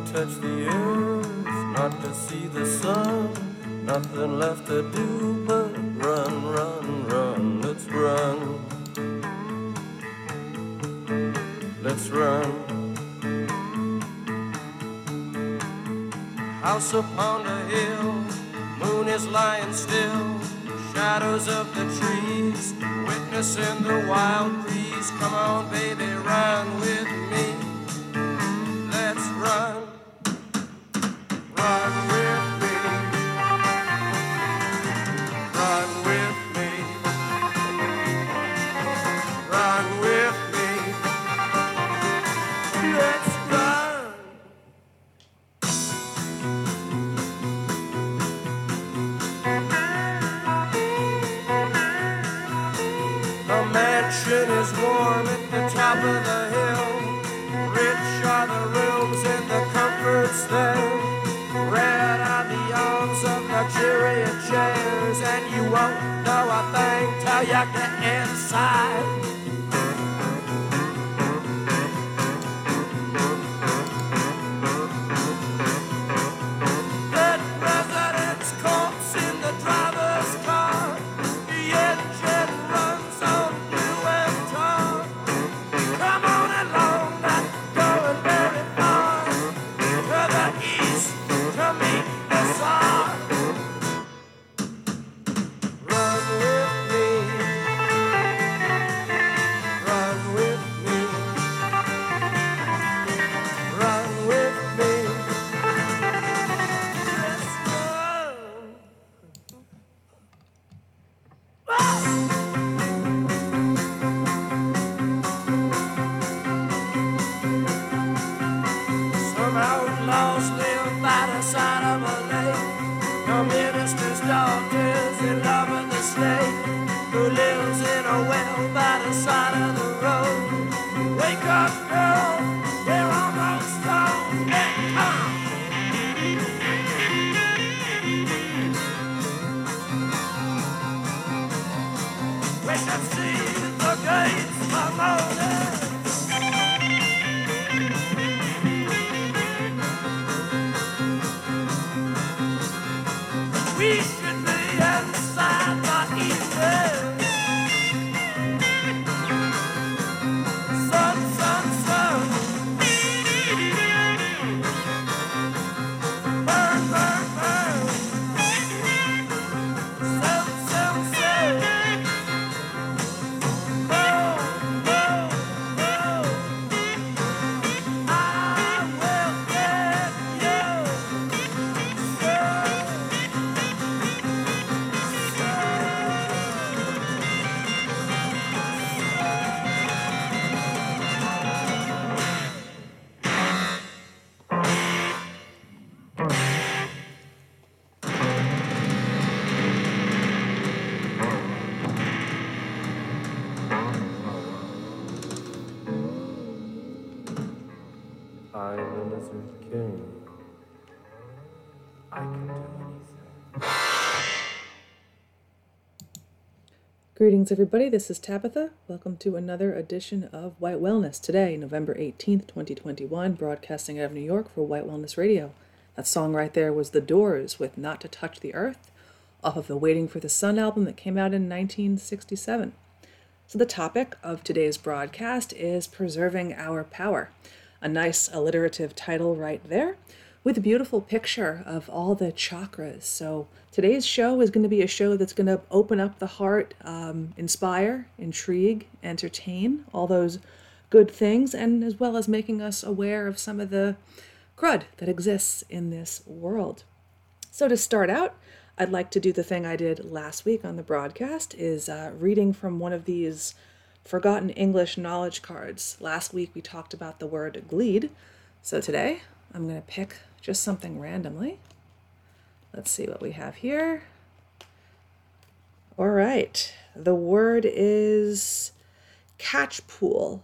touch the earth, not to see the sun. Nothing left to do but run, run, run. Let's run. Let's run. House upon a hill, moon is lying still. Shadows of the trees, witnessing the wild breeze. Come on, baby, run with me. Let's run. Run with me. Run with me. Run with me. Let's run. The mansion is warm at the top of the hill. Rich are the rooms and the comforts there. Red are the arms of luxuriant chairs. And you won't know a thing till you get inside. That president's corpse in the driver's car. The engine runs on blue and tar. Come on along, not going very far. To the east to meet the Tsar. Run with me. Run with me. Run with me. Let's run. Some outlaws live by the side of a lake. No minister's daughters in love with the snake who lives in a well by the side of the road. Wake up, girl, we're almost home. Hey, come. We should see the gates of morning. We should be inside by evening. Sun, sun, sun. Burn, burn, burn. Sun, sun, sun. Boom, boom, boom. I will get you. I'm the Lizard King. I can do anything. Greetings, everybody. This is Tabitha. Welcome to another edition of White Wellness. Today, November 18th, 2021, broadcasting out of New York for White Wellness Radio. That song right there was The Doors with Not to Touch the Earth, off of the Waiting for the Sun album that came out in 1967. So the topic of today's broadcast is Preserving Our Power. A nice alliterative title right there, with a beautiful picture of all the chakras. So today's show is going to be a show that's going to open up the heart, inspire, intrigue, entertain, all those good things, and as well as making us aware of some of the crud that exists in this world. So to start out, I'd like to do the thing I did last week on the broadcast, is reading from one of these forgotten English knowledge cards. Last week we talked about the word gleed, so today I'm going to pick just something randomly. Let's see what we have here. All right, the word is catchpole,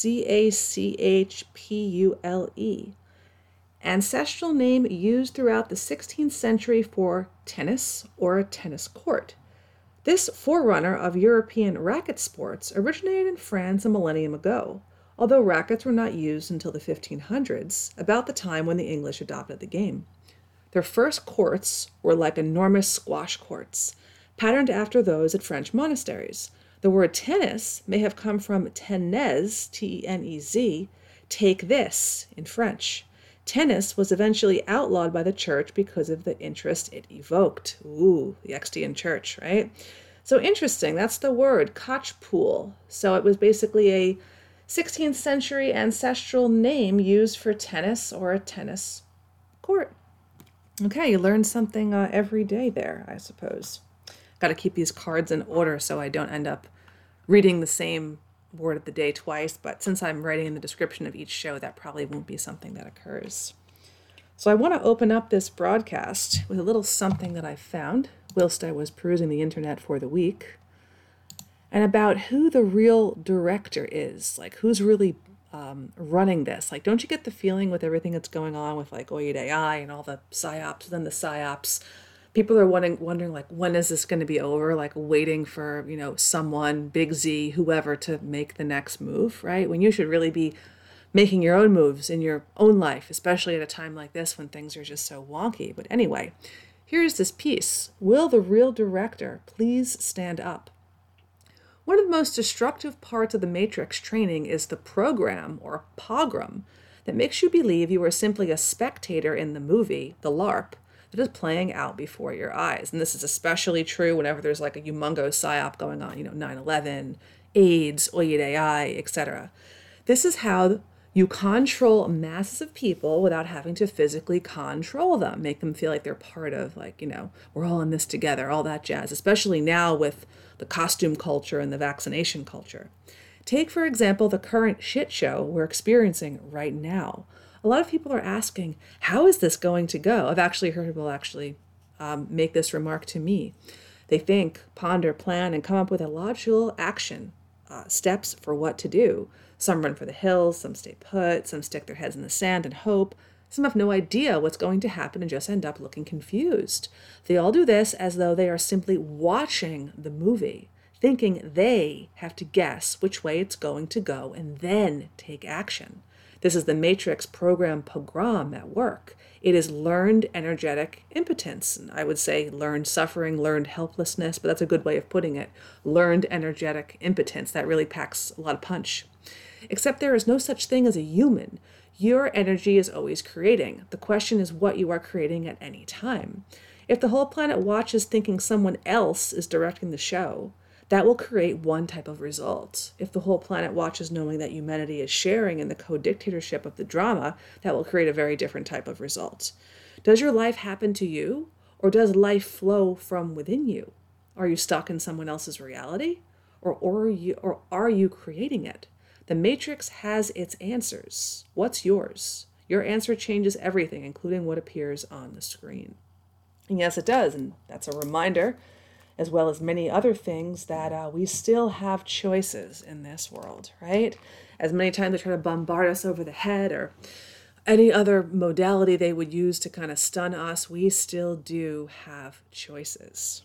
C-A-C-H-P-U-L-E. Ancestral name used throughout the 16th century for tennis or a tennis court. This forerunner of European racket sports originated in France a millennium ago. although rackets were not used until the 1500s, about the time when the English adopted the game. Their first courts were like enormous squash courts, patterned after those at French monasteries. The word tennis may have come from tenez, T-E-N-E-Z, take this in French. Tennis was eventually outlawed by the church because of the interest it evoked. Ooh, the Extian church, right? So interesting, that's the word, catchpool. So it was basically a 16th century ancestral name used for tennis or a tennis court. Okay, you learn something every day there, I suppose. Got to keep these cards in order so I don't end up reading the same word of the day twice, but since I'm writing in the description of each show, that probably won't be something that occurs. So I want to open up this broadcast with a little something that I found whilst I was perusing the internet for the week, and about who the real director is, like who's really running this. Like, don't you get the feeling with everything that's going on with like Oyed AI and all the psyops, then the psyops, people are wondering like, when is this going to be over? Like waiting for, someone, Big Z, whoever, to make the next move, right? When you should really be making your own moves in your own life, especially at a time like this when things are just so wonky. But anyway, here's this piece. Will the real director please stand up? One of the most destructive parts of the Matrix training is the program, or pogrom, that makes you believe you are simply a spectator in the movie, the LARP, that is playing out before your eyes. And this is especially true whenever there's like a humongous psyop going on, 9/11, AIDS, Oyed AI, etc. This is how you control masses of people without having to physically control them, make them feel like they're part of, we're all in this together, all that jazz, especially now with the costume culture and the vaccination culture. Take, for example, the current shit show we're experiencing right now. A lot of people are asking, how is this going to go? I've actually heard people make this remark to me. They think, ponder, plan, and come up with a logical action steps for what to do. Some run for the hills, some stay put, some stick their heads in the sand and hope. Some have no idea what's going to happen and just end up looking confused. They all do this as though they are simply watching the movie, thinking they have to guess which way it's going to go and then take action. This is the Matrix program pogrom at work. It is learned energetic impotence. And I would say learned suffering, learned helplessness, but that's a good way of putting it. Learned energetic impotence. That really packs a lot of punch. Except there is no such thing as a human. Your energy is always creating. The question is what you are creating at any time. If the whole planet watches thinking someone else is directing the show, that will create one type of result. If the whole planet watches knowing that humanity is sharing in the co-dictatorship of the drama, that will create a very different type of result. Does your life happen to you, or does life flow from within you? Are you stuck in someone else's reality, or are you creating it? The Matrix has its answers. What's yours? Your answer changes everything, including what appears on the screen. And yes, it does, and that's a reminder, as well as many other things, that we still have choices in this world, right? As many times they try to bombard us over the head or any other modality they would use to kind of stun us, we still do have choices.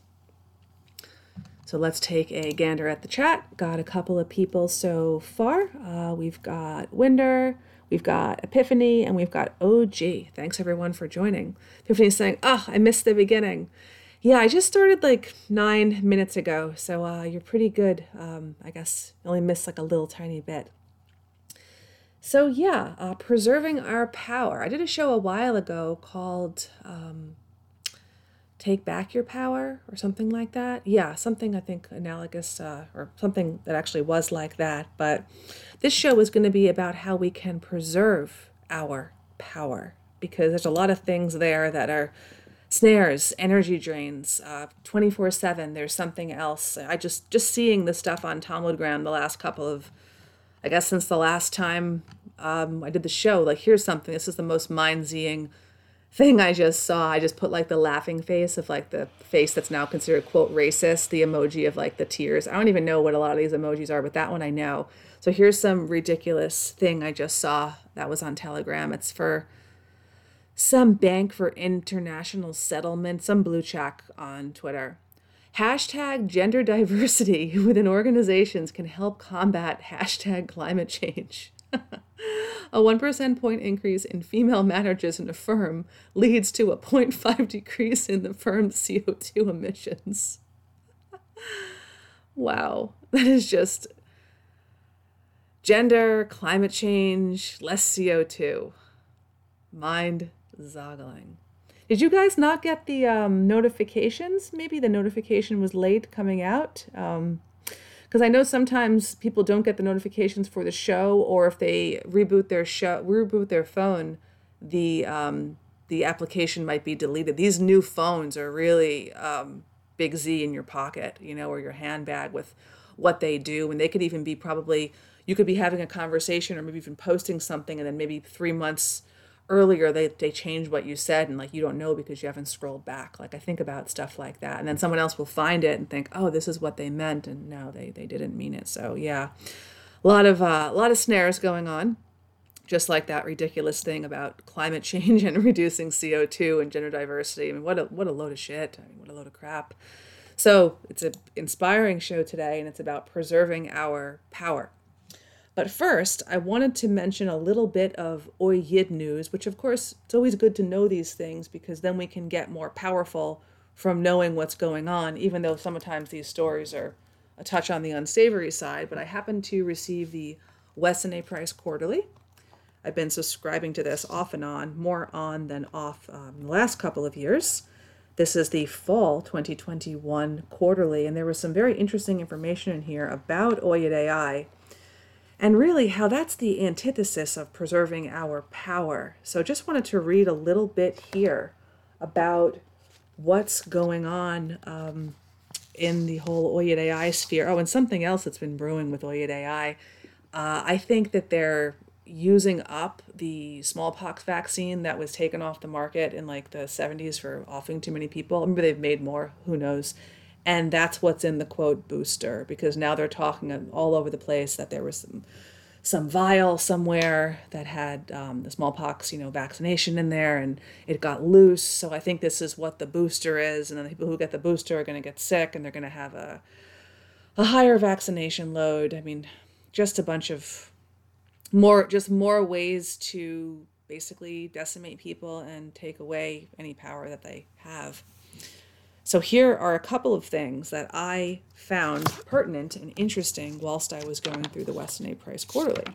So let's take a gander at the chat. Got a couple of people so far. We've got Winder, we've got Epiphany, and we've got OG. Thanks everyone for joining. Epiphany's saying, I missed the beginning. Yeah, I just started like 9 minutes ago, so you're pretty good. I guess you only missed like a little tiny bit. So yeah, preserving our power. I did a show a while ago called Take Back Your Power or something like that. Yeah, something I think analogous or something that actually was like that. But this show is going to be about how we can preserve our power, because there's a lot of things there that are snares, energy drains, 24/7. There's something else. I just seeing this stuff on Talmudgram the last couple of, I guess since the last time I did the show, like here's something. This is the most mind-zing thing I just saw. I just put like the laughing face of like the face that's now considered quote racist, the emoji of like the tears. I don't even know what a lot of these emojis are, but that one I know. So here's some ridiculous thing I just saw that was on Telegram. It's for some bank for international settlement, some blue check on Twitter. Hashtag gender diversity within organizations can help combat hashtag climate change. A 1 percentage point increase in female managers in a firm leads to a zero point 0.5 decrease in the firm's CO2 emissions. Wow, that is just gender, climate change, less CO2. Mind-boggling. Did you guys not get the notifications? Maybe the notification was late coming out. Because I know sometimes people don't get the notifications for the show, or if they reboot their phone, the application might be deleted. These new phones are really big Z in your pocket, or your handbag with what they do, and they could even be you could be having a conversation or maybe even posting something, and then maybe 3 months earlier they change what you said, and you don't know because you haven't scrolled back. I think about stuff like that, and then someone else will find it and think, oh, this is what they meant, and no, they didn't mean it. So yeah, a lot of snares going on, just like that ridiculous thing about climate change and reducing CO2 and gender diversity. I mean, what a load of shit. I mean, what a load of crap. So it's an inspiring show today, and it's about preserving our power. But first, I wanted to mention a little bit of Oy Yid news, which of course, it's always good to know these things because then we can get more powerful from knowing what's going on, even though sometimes these stories are a touch on the unsavory side. But I happened to receive the Weston A. Price Quarterly. I've been subscribing to this off and on, more on than off the last couple of years. This is the fall 2021 quarterly, and there was some very interesting information in here about Oyed AI, and really how that's the antithesis of preserving our power. So just wanted to read a little bit here about what's going on in the whole Oyed AI sphere. Oh, and something else that's been brewing with Oyed AI. I think that they're using up the smallpox vaccine that was taken off the market in the 70s for offing too many people. Maybe they've made more, who knows. And that's what's in the quote booster, because now they're talking all over the place that there was some vial somewhere that had the smallpox, vaccination in there, and it got loose. So I think this is what the booster is, and then the people who get the booster are going to get sick, and they're going to have a higher vaccination load. I mean, just a bunch of more ways to basically decimate people and take away any power that they have. So here are a couple of things that I found pertinent and interesting whilst I was going through the Weston A. Price Quarterly.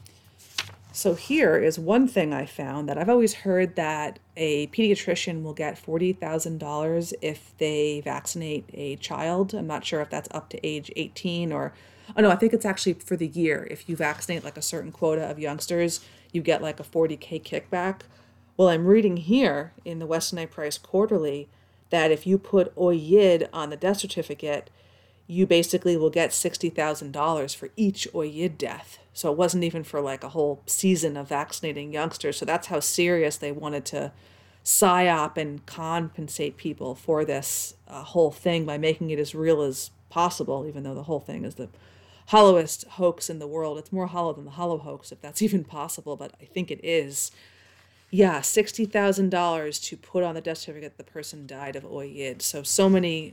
So here is one thing I found, that I've always heard that a pediatrician will get $40,000 if they vaccinate a child. I'm not sure if that's up to age 18 or, oh no, I think it's actually for the year. If you vaccinate a certain quota of youngsters, you get a $40K kickback. Well, I'm reading here in the Weston A. Price Quarterly that if you put Oyid on the death certificate, you basically will get $60,000 for each Oyid death. So it wasn't even for a whole season of vaccinating youngsters. So that's how serious they wanted to psyop and compensate people for this whole thing by making it as real as possible, even though the whole thing is the hollowest hoax in the world. It's more hollow than the hollow hoax, if that's even possible, but I think it is. Yeah, $60,000 to put on the death certificate the person died of Oyid. So many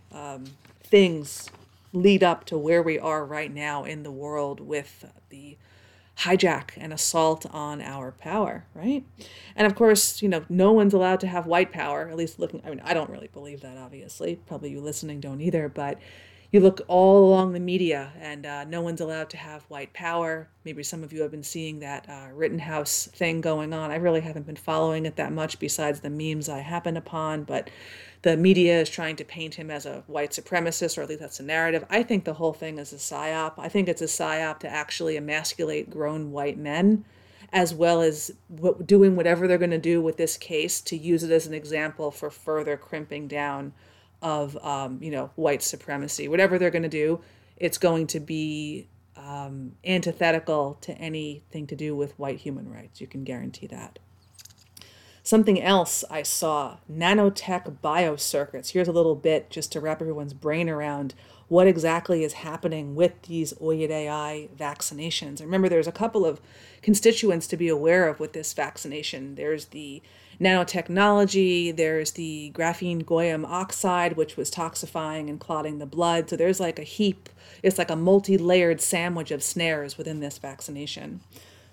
things lead up to where we are right now in the world with the hijack and assault on our power, right? And of course, no one's allowed to have white power, at least I don't really believe that, obviously. Probably you listening don't either, but you look all along the media, and no one's allowed to have white power. Maybe some of you have been seeing that Rittenhouse thing going on. I really haven't been following it that much besides the memes I happen upon, but the media is trying to paint him as a white supremacist, or at least that's the narrative. I think the whole thing is a psyop. I think it's a psyop to actually emasculate grown white men, as well as doing whatever they're going to do with this case to use it as an example for further crimping down of white supremacy. Whatever they're going to do, it's going to be antithetical to anything to do with white human rights. You can guarantee that. Something else I saw, nanotech biocircuits. Here's a little bit just to wrap everyone's brain around what exactly is happening with these Oyed AI vaccinations. Remember, there's a couple of constituents to be aware of with this vaccination. There's the nanotechnology, there's the graphene goyim oxide, which was toxifying and clotting the blood. So there's a heap, it's like a multi-layered sandwich of snares within this vaccination.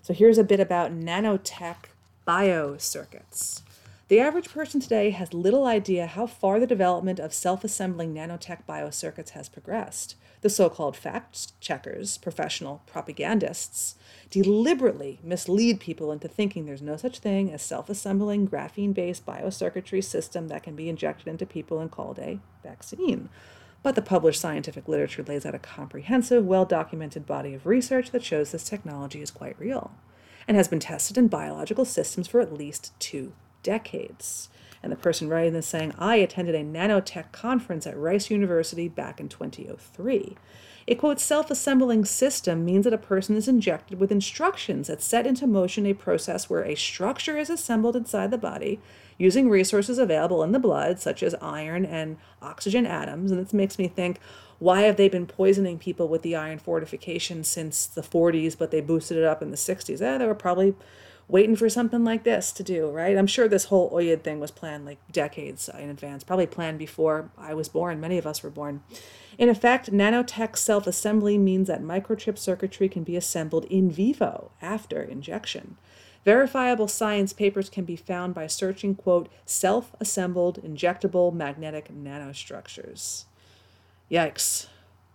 So here's a bit about nanotech biocircuits. The average person today has little idea how far the development of self-assembling nanotech biocircuits has progressed. The so-called fact checkers, professional propagandists, deliberately mislead people into thinking there's no such thing as self-assembling graphene-based biocircuitry system that can be injected into people and called a vaccine. But the published scientific literature lays out a comprehensive, well-documented body of research that shows this technology is quite real and has been tested in biological systems for at least 2 decades. And the person writing this saying, I attended a nanotech conference at Rice University back in 2003. A quote, self-assembling system means that a person is injected with instructions that set into motion a process where a structure is assembled inside the body using resources available in the blood, such as iron and oxygen atoms. And this makes me think, why have they been poisoning people with the iron fortification since the 40s, but they boosted it up in the 60s? They were probably waiting for something like this to do, right? I'm sure this whole OYID thing was planned like decades in advance, probably planned before I was born. Many of us were born. In effect, nanotech self-assembly means that microchip circuitry can be assembled in vivo after injection. Verifiable science papers can be found by searching, quote, self-assembled injectable magnetic nanostructures. Yikes.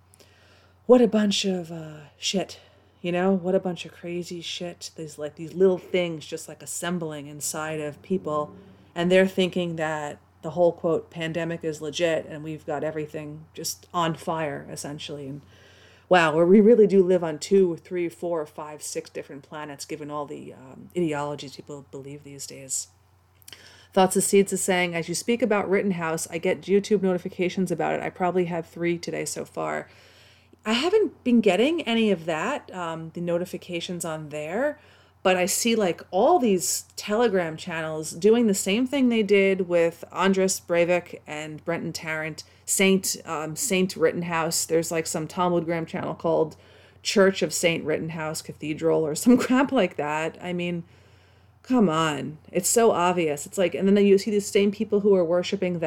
What a bunch of shit. You know, what a bunch of crazy shit. These little things just like assembling inside of people. And they're thinking that the whole, quote, pandemic is legit and we've got everything just on fire, essentially. And wow, where we really do live on 2, 3, 4, 5, 6 different planets, given all the ideologies people believe these days. Thoughts of Seeds is saying, as you speak about Rittenhouse, I get YouTube notifications about it. I probably had 3 today so far. I haven't been getting any of that, the notifications on there, but I see like all these Telegram channels doing the same thing they did with Andres Breivik and Brenton Tarrant, Saint Rittenhouse. There's like some Talmudgram channel called Church of Saint Rittenhouse Cathedral or some crap like that. I mean, come on. It's so obvious. It's like, and then you see these same people who are worshiping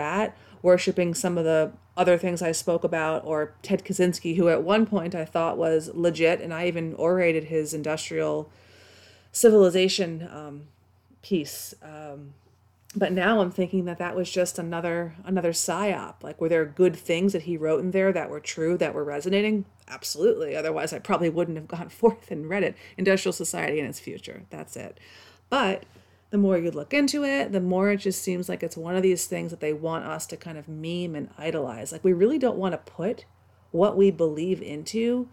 some of the other things I spoke about, or Ted Kaczynski, who at one point I thought was legit, and I even orated his industrial civilization piece. But now I'm thinking that was just another psyop. Like, were there good things that he wrote in there that were true, that were resonating? Absolutely. Otherwise, I probably wouldn't have gone forth and read it. Industrial Society and Its Future. That's it. But the more you look into it, the more it just seems like it's one of these things that they want us to kind of meme and idolize. Like, we really don't want to put what we believe into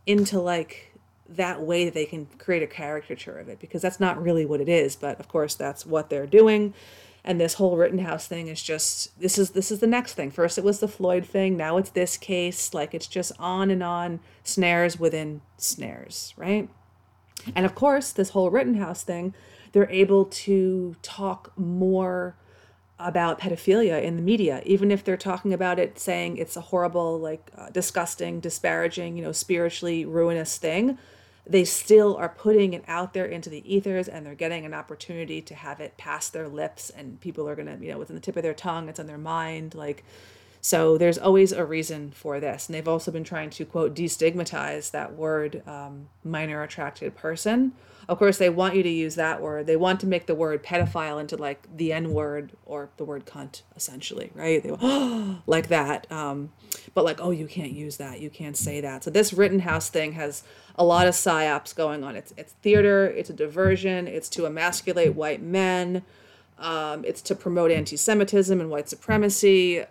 like that way that they can create a caricature of it, because that's not really what it is. But of course, that's what they're doing. And this whole Rittenhouse thing is just, this is the next thing. First it was the Floyd thing. Now it's this case. Like, it's just on and on, snares within snares, right? And of course, this whole Rittenhouse thing, they're able to talk more about pedophilia in the media, even if they're talking about it, saying it's a horrible, like disgusting, disparaging, spiritually ruinous thing. They still are putting it out there into the ethers, and they're getting an opportunity to have it pass their lips, and people are going to, within the tip of their tongue, it's on their mind. Like, so there's always a reason for this. And they've also been trying to, quote, destigmatize that word, minor attracted person. Of course, they want you to use that word. They want to make the word pedophile into like the N word or the word cunt, essentially, right? They like that. But like, oh, you can't use that. You can't say that. So this Rittenhouse thing has a lot of psyops going on. It's theater. It's a diversion. It's to emasculate white men. It's to promote anti-Semitism and white supremacy.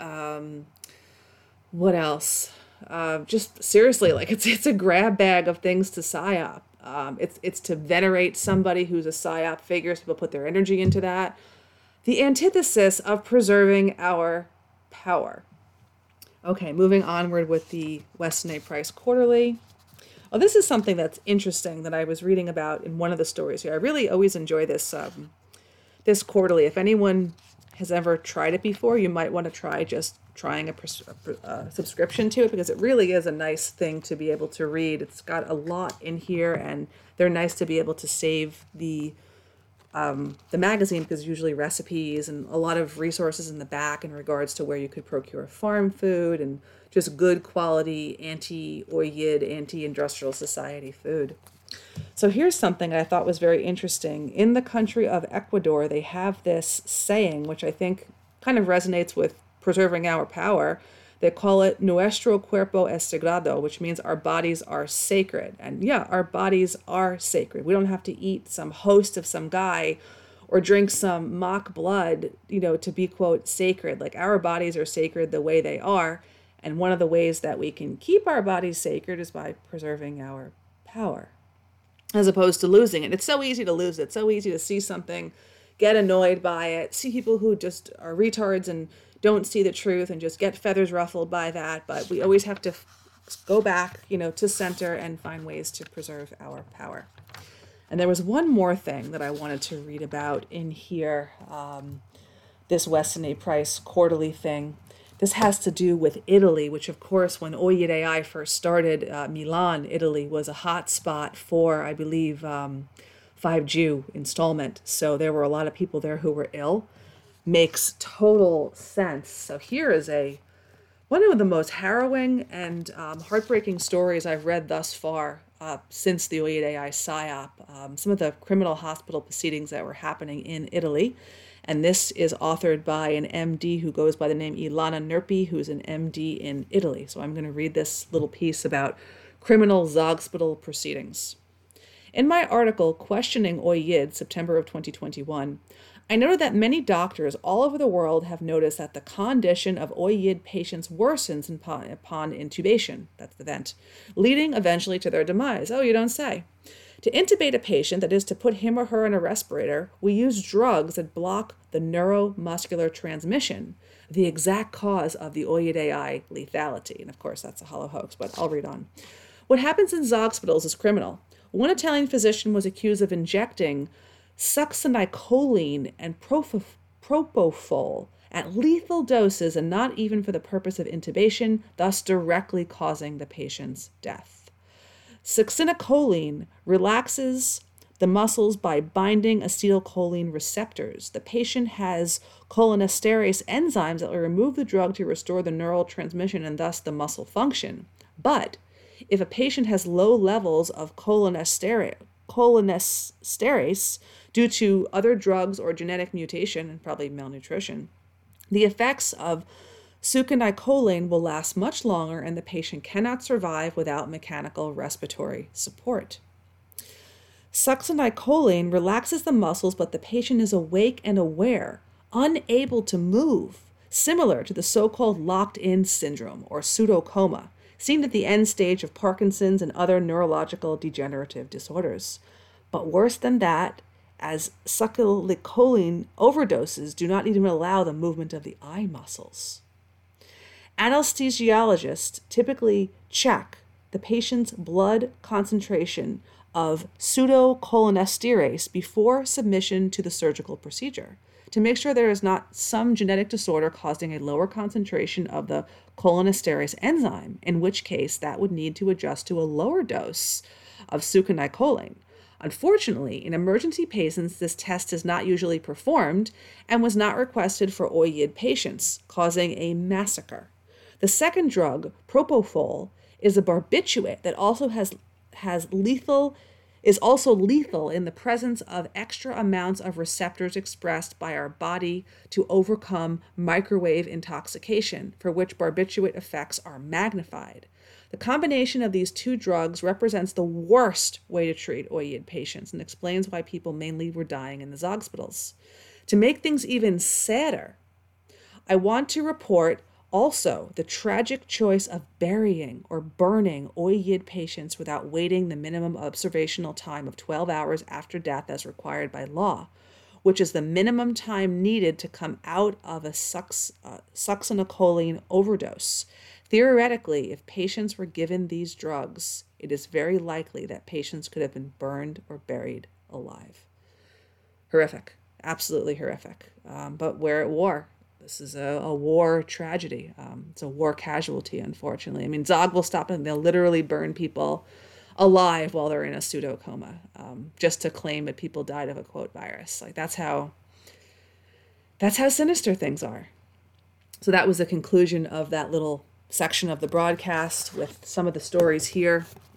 What else? Just seriously, like it's a grab bag of things to psyop. It's to venerate somebody who's a psyop figure, so people put their energy into that. The antithesis of preserving our power. Okay, moving onward with the Weston A. Price Quarterly. Oh, this is something that's interesting that I was reading about in one of the stories here. I really always enjoy this this quarterly. If anyone has ever tried it before, you might want to try just trying a subscription to it, because it really is a nice thing to be able to read. It's got a lot in here, and they're nice to be able to save the magazine, because usually recipes and a lot of resources in the back in regards to where you could procure farm food and just good quality anti-OYID, anti-industrial society food. So here's something I thought was very interesting. In the country of Ecuador, they have this saying, which I think kind of resonates with preserving our power. They call it Nuestro cuerpo es sagrado, which means our bodies are sacred. And yeah, our bodies are sacred. We don't have to eat some host of some guy or drink some mock blood, to be, quote, sacred. Like, our bodies are sacred the way they are. And one of the ways that we can keep our bodies sacred is by preserving our power, as opposed to losing it. It's so easy to lose it. It's so easy to see something, get annoyed by it, see people who just are retards and don't see the truth and just get feathers ruffled by that. But we always have to go back, to center and find ways to preserve our power. And there was one more thing that I wanted to read about in here, this Weston A. Price quarterly thing. This has to do with Italy, which, of course, when Oyed AI first started, Milan, Italy, was a hot spot for, I believe, 5G installment. So there were a lot of people there who were ill. Makes total sense. So here is one of the most harrowing and heartbreaking stories I've read thus far since the Oyed AI PSYOP. Some of the criminal hospital proceedings that were happening in Italy. And this is authored by an MD who goes by the name Ilana Nerpi, who's an MD in Italy. So I'm going to read this little piece about criminal Zogspital proceedings. In my article, Questioning Oyed, September of 2021, I noted that many doctors all over the world have noticed that the condition of Oyed patients worsens upon intubation, that's the vent, leading eventually to their demise. Oh, you don't say. To intubate a patient, that is to put him or her in a respirator, we use drugs that block the neuromuscular transmission, the exact cause of the Oyed AI lethality. And of course, that's a hollow hoax, but I'll read on. What happens in Zogspitals is criminal. One Italian physician was accused of injecting succinylcholine and propofol at lethal doses and not even for the purpose of intubation, thus directly causing the patient's death. Succinylcholine relaxes the muscles by binding acetylcholine receptors. The patient has cholinesterase enzymes that will remove the drug to restore the neural transmission and thus the muscle function. But if a patient has low levels of cholinesterase due to other drugs or genetic mutation and probably malnutrition, the effects of succinylcholine will last much longer and the patient cannot survive without mechanical respiratory support. Succinylcholine relaxes the muscles, but the patient is awake and aware, unable to move, similar to the so-called locked-in syndrome or pseudocoma, seen at the end stage of Parkinson's and other neurological degenerative disorders. But worse than that, as succinylcholine overdoses do not even allow the movement of the eye muscles. Anesthesiologists typically check the patient's blood concentration of pseudocholinesterase before submission to the surgical procedure to make sure there is not some genetic disorder causing a lower concentration of the cholinesterase enzyme, in which case that would need to adjust to a lower dose of succinylcholine. Unfortunately, in emergency patients, this test is not usually performed and was not requested for Oyed patients, causing a massacre. The second drug, propofol, is a barbiturate that also is also lethal in the presence of extra amounts of receptors expressed by our body to overcome microwave intoxication, for which barbiturate effects are magnified. The combination of these two drugs represents the worst way to treat Oyed patients and explains why people mainly were dying in the Zogspitals. To make things even sadder, I want to report also the tragic choice of burying or burning Oyed patients without waiting the minimum observational time of 12 hours after death as required by law, which is the minimum time needed to come out of a succinylcholine overdose. Theoretically, if patients were given these drugs, it is very likely that patients could have been burned or buried alive. Horrific, absolutely horrific. But we're at war. This is a war tragedy. It's a war casualty, unfortunately. I mean, Zog will stop and they'll literally burn people alive while they're in a pseudocoma, just to claim that people died of a, quote, virus. Like, that's how sinister things are. So that was the conclusion of that little section of the broadcast with some of the stories here.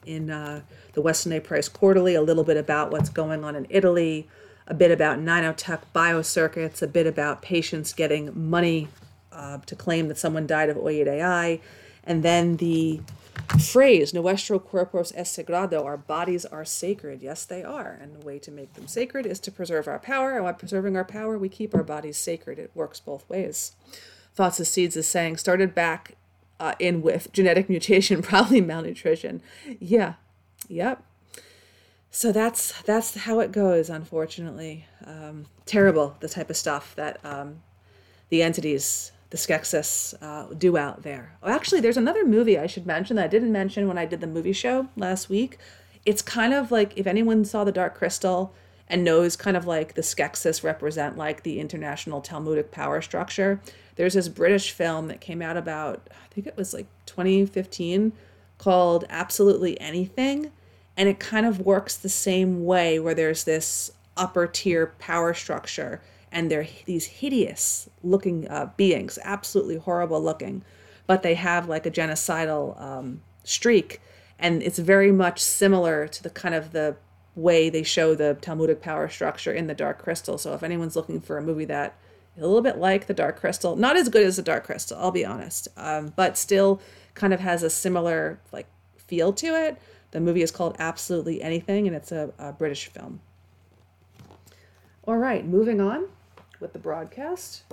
in the Weston A. Price Quarterly, a little bit about what's going on in Italy, a bit about nanotech biocircuits, a bit about patients getting money to claim that someone died of Oid AI, and then the phrase "Nuestro cuerpos es sagrado," our bodies are sacred. Yes, they are. And the way to make them sacred is to preserve our power. And by preserving our power, we keep our bodies sacred. It works both ways. Thoughts as Seeds is saying, started back in with genetic mutation, probably malnutrition. Yeah, yep. So that's how it goes, unfortunately. Terrible, the type of stuff that the entities, the Skeksis, do out there. Oh, actually, there's another movie I should mention that I didn't mention when I did the movie show last week. It's kind of like, if anyone saw The Dark Crystal and knows kind of like the Skeksis represent like the international Talmudic power structure, there's this British film that came out about, I think it was like 2015, called Absolutely Anything. And it kind of works the same way, where there's this upper tier power structure and they're these hideous looking beings, absolutely horrible looking, but they have like a genocidal streak. And it's very much similar to the kind of the way they show the Talmudic power structure in The Dark Crystal. So if anyone's looking for a movie that is a little bit like The Dark Crystal, not as good as The Dark Crystal, I'll be honest, but still kind of has a similar like feel to it. The movie is called Absolutely Anything, and it's a British film. All right, moving on with the broadcast.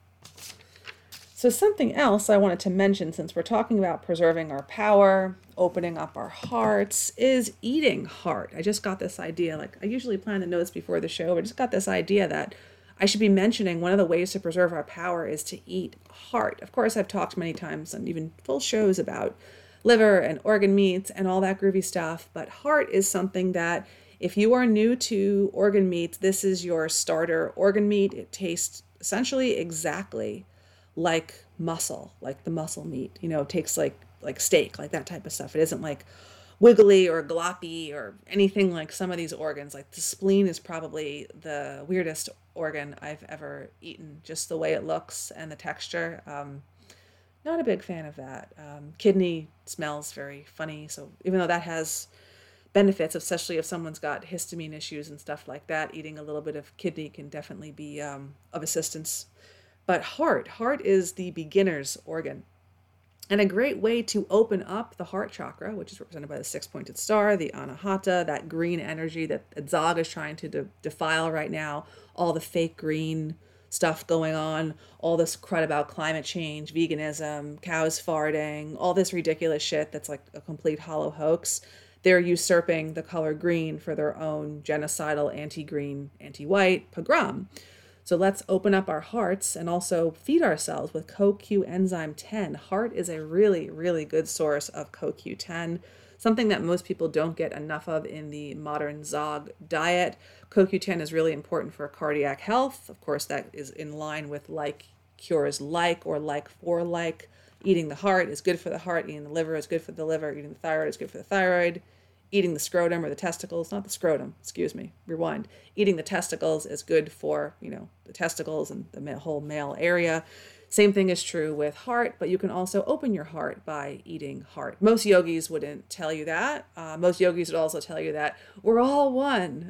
So something else I wanted to mention, since we're talking about preserving our power, opening up our hearts, is eating heart. I just got this idea, like I usually plan the notes before the show, but I just got this idea that I should be mentioning one of the ways to preserve our power is to eat heart. Of course, I've talked many times and even full shows about liver and organ meats and all that groovy stuff, but heart is something that if you are new to organ meats, this is your starter organ meat. It tastes essentially exactly like muscle, like the muscle meat. You know, it tastes like steak, like that type of stuff. It isn't like wiggly or gloppy or anything like some of these organs. Like the spleen is probably the weirdest organ I've ever eaten, just the way it looks and the texture. Not a big fan of that. Kidney smells very funny. So even though that has benefits, especially if someone's got histamine issues and stuff like that, eating a little bit of kidney can definitely be of assistance. But heart is the beginner's organ. And a great way to open up the heart chakra, which is represented by the six-pointed star, the Anahata, that green energy that Zog is trying to defile right now, all the fake green stuff going on, all this crud about climate change, veganism, cows farting, all this ridiculous shit that's like a complete hollow hoax. They're usurping the color green for their own genocidal anti-green, anti-white pogrom. So let's open up our hearts and also feed ourselves with CoQ enzyme 10. Heart is a really, really good source of CoQ10, something that most people don't get enough of in the modern Zog diet. CoQ10 is really important for cardiac health. Of course, that is in line with like cures like or like for like. Eating the heart is good for the heart. Eating the liver is good for the liver. Eating the thyroid is good for the thyroid. Eating the scrotum or the testicles, not the scrotum, excuse me, rewind. Eating the testicles is good for, the testicles and the whole male area. Same thing is true with heart, but you can also open your heart by eating heart. Most yogis wouldn't tell you that. Most yogis would also tell you that we're all one,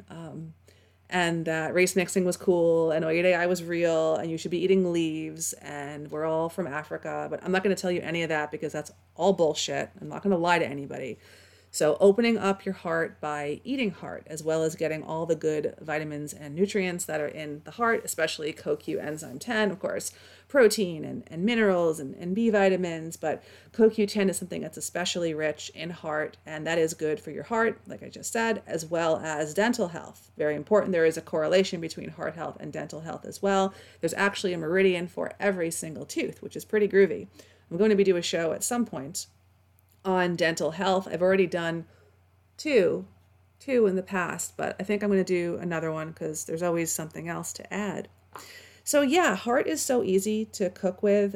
and that race mixing was cool, and Oid AI was real, and you should be eating leaves, and we're all from Africa. But I'm not going to tell you any of that because that's all bullshit. I'm not going to lie to anybody. So opening up your heart by eating heart, as well as getting all the good vitamins and nutrients that are in the heart, especially CoQ enzyme 10, of course, protein and minerals and B vitamins. But CoQ10 is something that's especially rich in heart, and that is good for your heart, like I just said, as well as dental health. Very important. There is a correlation between heart health and dental health as well. There's actually a meridian for every single tooth, which is pretty groovy. I'm going to be doing a show at some point on dental health. I've already done two in the past, but I think I'm going to do another one because there's always something else to add. So yeah, heart is so easy to cook with.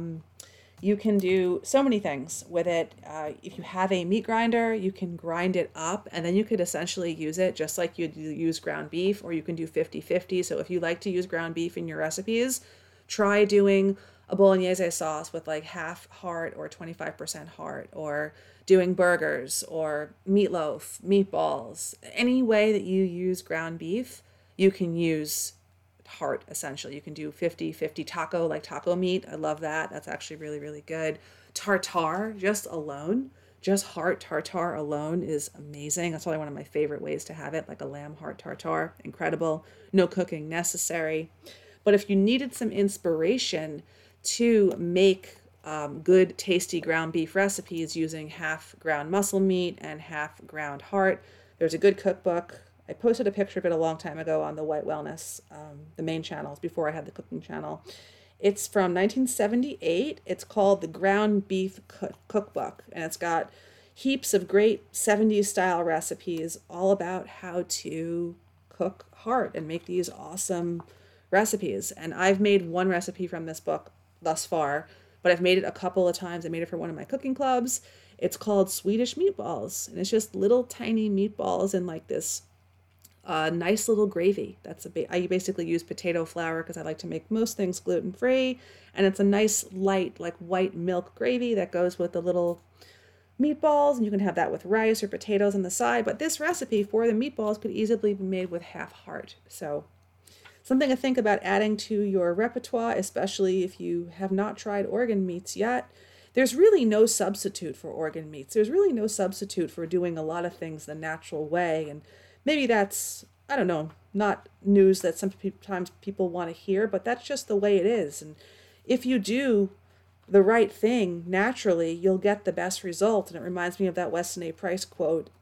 You can do so many things with it. If you have a meat grinder, you can grind it up, and then you could essentially use it just like you'd use ground beef, or you can do 50-50. So if you like to use ground beef in your recipes, try doing a bolognese sauce with like half heart or 25% heart, or doing burgers or meatloaf, meatballs. Any way that you use ground beef, you can use heart essentially. You can do 50-50 taco, like taco meat. I love that. That's actually really, really good. Tartare, just alone, just heart tartare alone is amazing. That's probably one of my favorite ways to have it, like a lamb heart tartare. Incredible. No cooking necessary. But if you needed some inspiration to make good, tasty ground beef recipes using half ground muscle meat and half ground heart, there's a good cookbook. I posted a picture of it a long time ago on the White Wellness, the main channels, before I had the cooking channel. It's from 1978. It's called the Ground Beef Cookbook, and it's got heaps of great 70s style recipes all about how to cook heart and make these awesome recipes. And I've made one recipe from this book thus far, but I've made it a couple of times. I made it for one of my cooking clubs. It's called Swedish meatballs, and it's just little tiny meatballs in like this nice little gravy. I basically use potato flour because I like to make most things gluten-free, and it's a nice light like white milk gravy that goes with the little meatballs, and you can have that with rice or potatoes on the side. But this recipe for the meatballs could easily be made with half heart. So something to think about adding to your repertoire, especially if you have not tried organ meats yet. There's really no substitute for organ meats. There's really no substitute for doing a lot of things the natural way. And maybe that's, I don't know, not news that sometimes people want to hear, but that's just the way it is. And if you do the right thing naturally, you'll get the best result. And it reminds me of that Weston A. Price quote,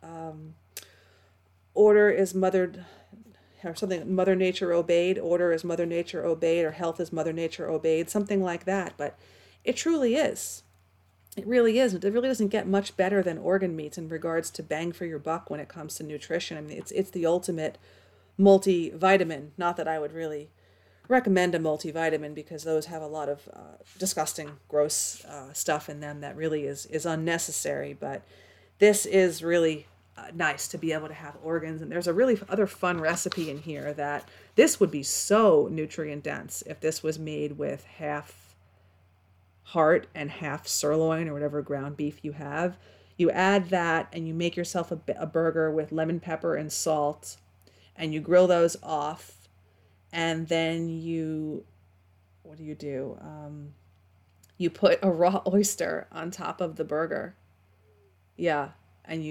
order is mothered, or something, Mother Nature obeyed, order is Mother Nature obeyed, or health is Mother Nature obeyed, something like that. But it truly is. It really is. It really doesn't get much better than organ meats in regards to bang for your buck when it comes to nutrition. I mean, it's the ultimate multivitamin. Not that I would really recommend a multivitamin, because those have a lot of disgusting, gross stuff in them that really is unnecessary. But this is really nice to be able to have organs. And there's a really other fun recipe in here that this would be so nutrient dense if this was made with half heart and half sirloin or whatever ground beef you have. You add that and you make yourself a burger with lemon pepper and salt, and you grill those off, and then you you put a raw oyster on top of the burger. Yeah. And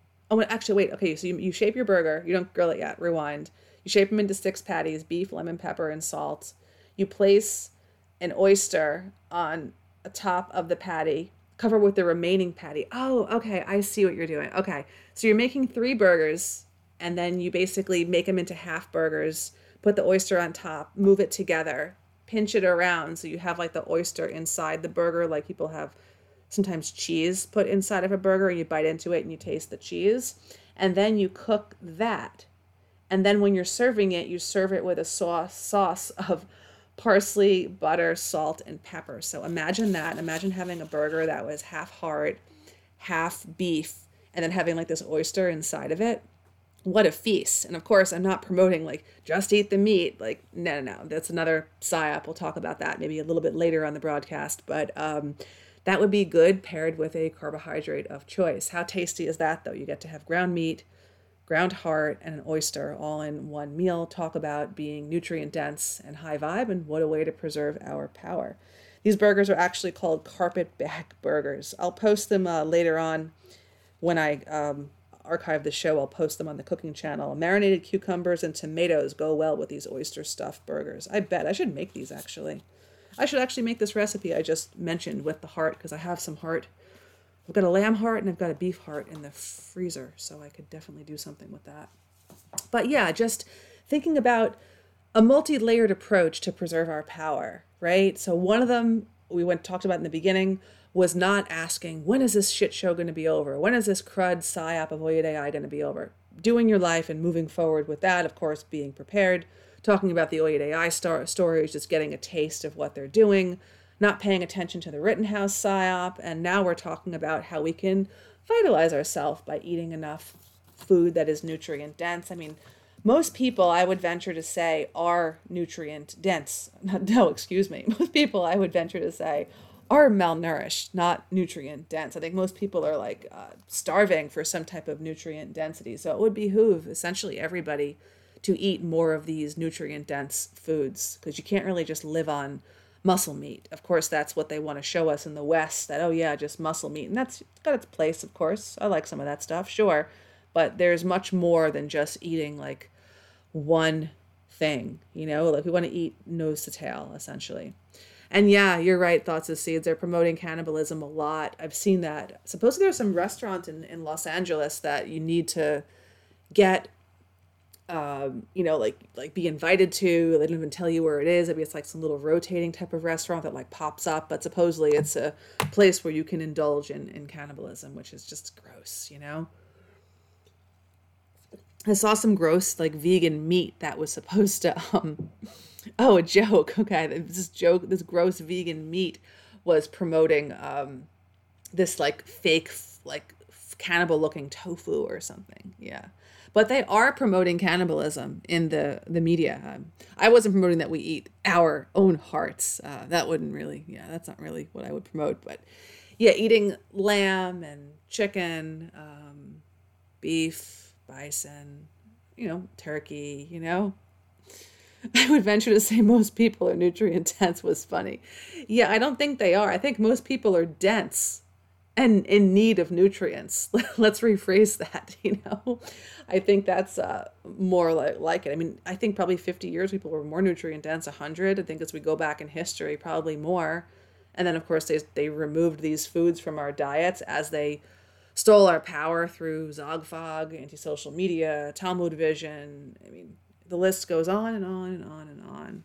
so you shape your burger. You don't grill it yet. Rewind. You shape them into 6 patties, beef, lemon pepper, and salt. You place an oyster on top of the patty, cover with the remaining patty. Oh, okay. I see what you're doing. Okay. So you're making 3 burgers, and then you basically make them into half burgers, put the oyster on top, move it together, pinch it around so you have like the oyster inside the burger, like people have sometimes cheese put inside of a burger, and you bite into it and you taste the cheese. And then you cook that. And then when you're serving it, you serve it with a sauce of parsley, butter, salt, and pepper. So imagine that. Imagine having a burger that was half heart, half beef, and then having like this oyster inside of it. What a feast. And of course, I'm not promoting like just eat the meat. Like, no. That's another psyop. We'll talk about that maybe a little bit later on the broadcast. But that would be good paired with a carbohydrate of choice. How tasty is that, though? You get to have ground meat, ground heart, and an oyster all in one meal. Talk about being nutrient dense and high vibe, and what a way to preserve our power. These burgers are actually called carpet bag burgers. I'll post them later on when I archive the show. I'll post them on the cooking channel. Marinated cucumbers and tomatoes go well with these oyster stuffed burgers. I bet I should make these actually. I should actually make this recipe I just mentioned with the heart, because I have some heart. I've got a lamb heart and I've got a beef heart in the freezer, so I could definitely do something with that. But yeah, just thinking about a multi-layered approach to preserve our power, right? So one of them talked about in the beginning was not asking, when is this shit show going to be over? When is this crud psyop of Oyed AI going to be over? Doing your life and moving forward with that, of course, being prepared. Talking about the Oyed AI stories, just getting a taste of what they're doing, not paying attention to the Rittenhouse psyop, and now we're talking about how we can vitalize ourselves by eating enough food that is nutrient dense. I mean, Most people, I would venture to say, are nutrient dense. No, excuse me. Most people, I would venture to say, are malnourished, not nutrient dense. I think most people are like starving for some type of nutrient density. So it would behoove essentially everybody to eat more of these nutrient dense foods, because you can't really just live on muscle meat. Of course, that's what they want to show us in the West, that, oh yeah, just muscle meat. And that's got its place, of course. I like some of that stuff, sure. But there's much more than just eating like one thing, like we want to eat nose to tail, essentially. And yeah, you're right, Thoughts of Seeds. They're promoting cannibalism a lot. I've seen that. Supposedly there's some restaurant in Los Angeles that you need to get like be invited to. They don't even tell you where it is. Maybe it's like some little rotating type of restaurant that like pops up, but supposedly it's a place where you can indulge in cannibalism, which is just gross, I saw some gross like vegan meat that was supposed to a joke. Okay, this gross vegan meat was promoting this like fake like cannibal looking tofu or something. Yeah. But they are promoting cannibalism in the media. I wasn't promoting that we eat our own hearts. That wouldn't really, that's not really what I would promote. But yeah, eating lamb and chicken, beef, bison, turkey, I would venture to say most people are nutrient dense was funny. Yeah, I don't think they are. I think most people are dense and in need of nutrients. Let's rephrase that, I think that's more like it. I mean, I think probably 50 years people were more nutrient dense, 100. I think as we go back in history, probably more. And then, of course, they removed these foods from our diets as they stole our power through Zogfog, anti-social media, Talmud vision. I mean, the list goes on and on and on and on.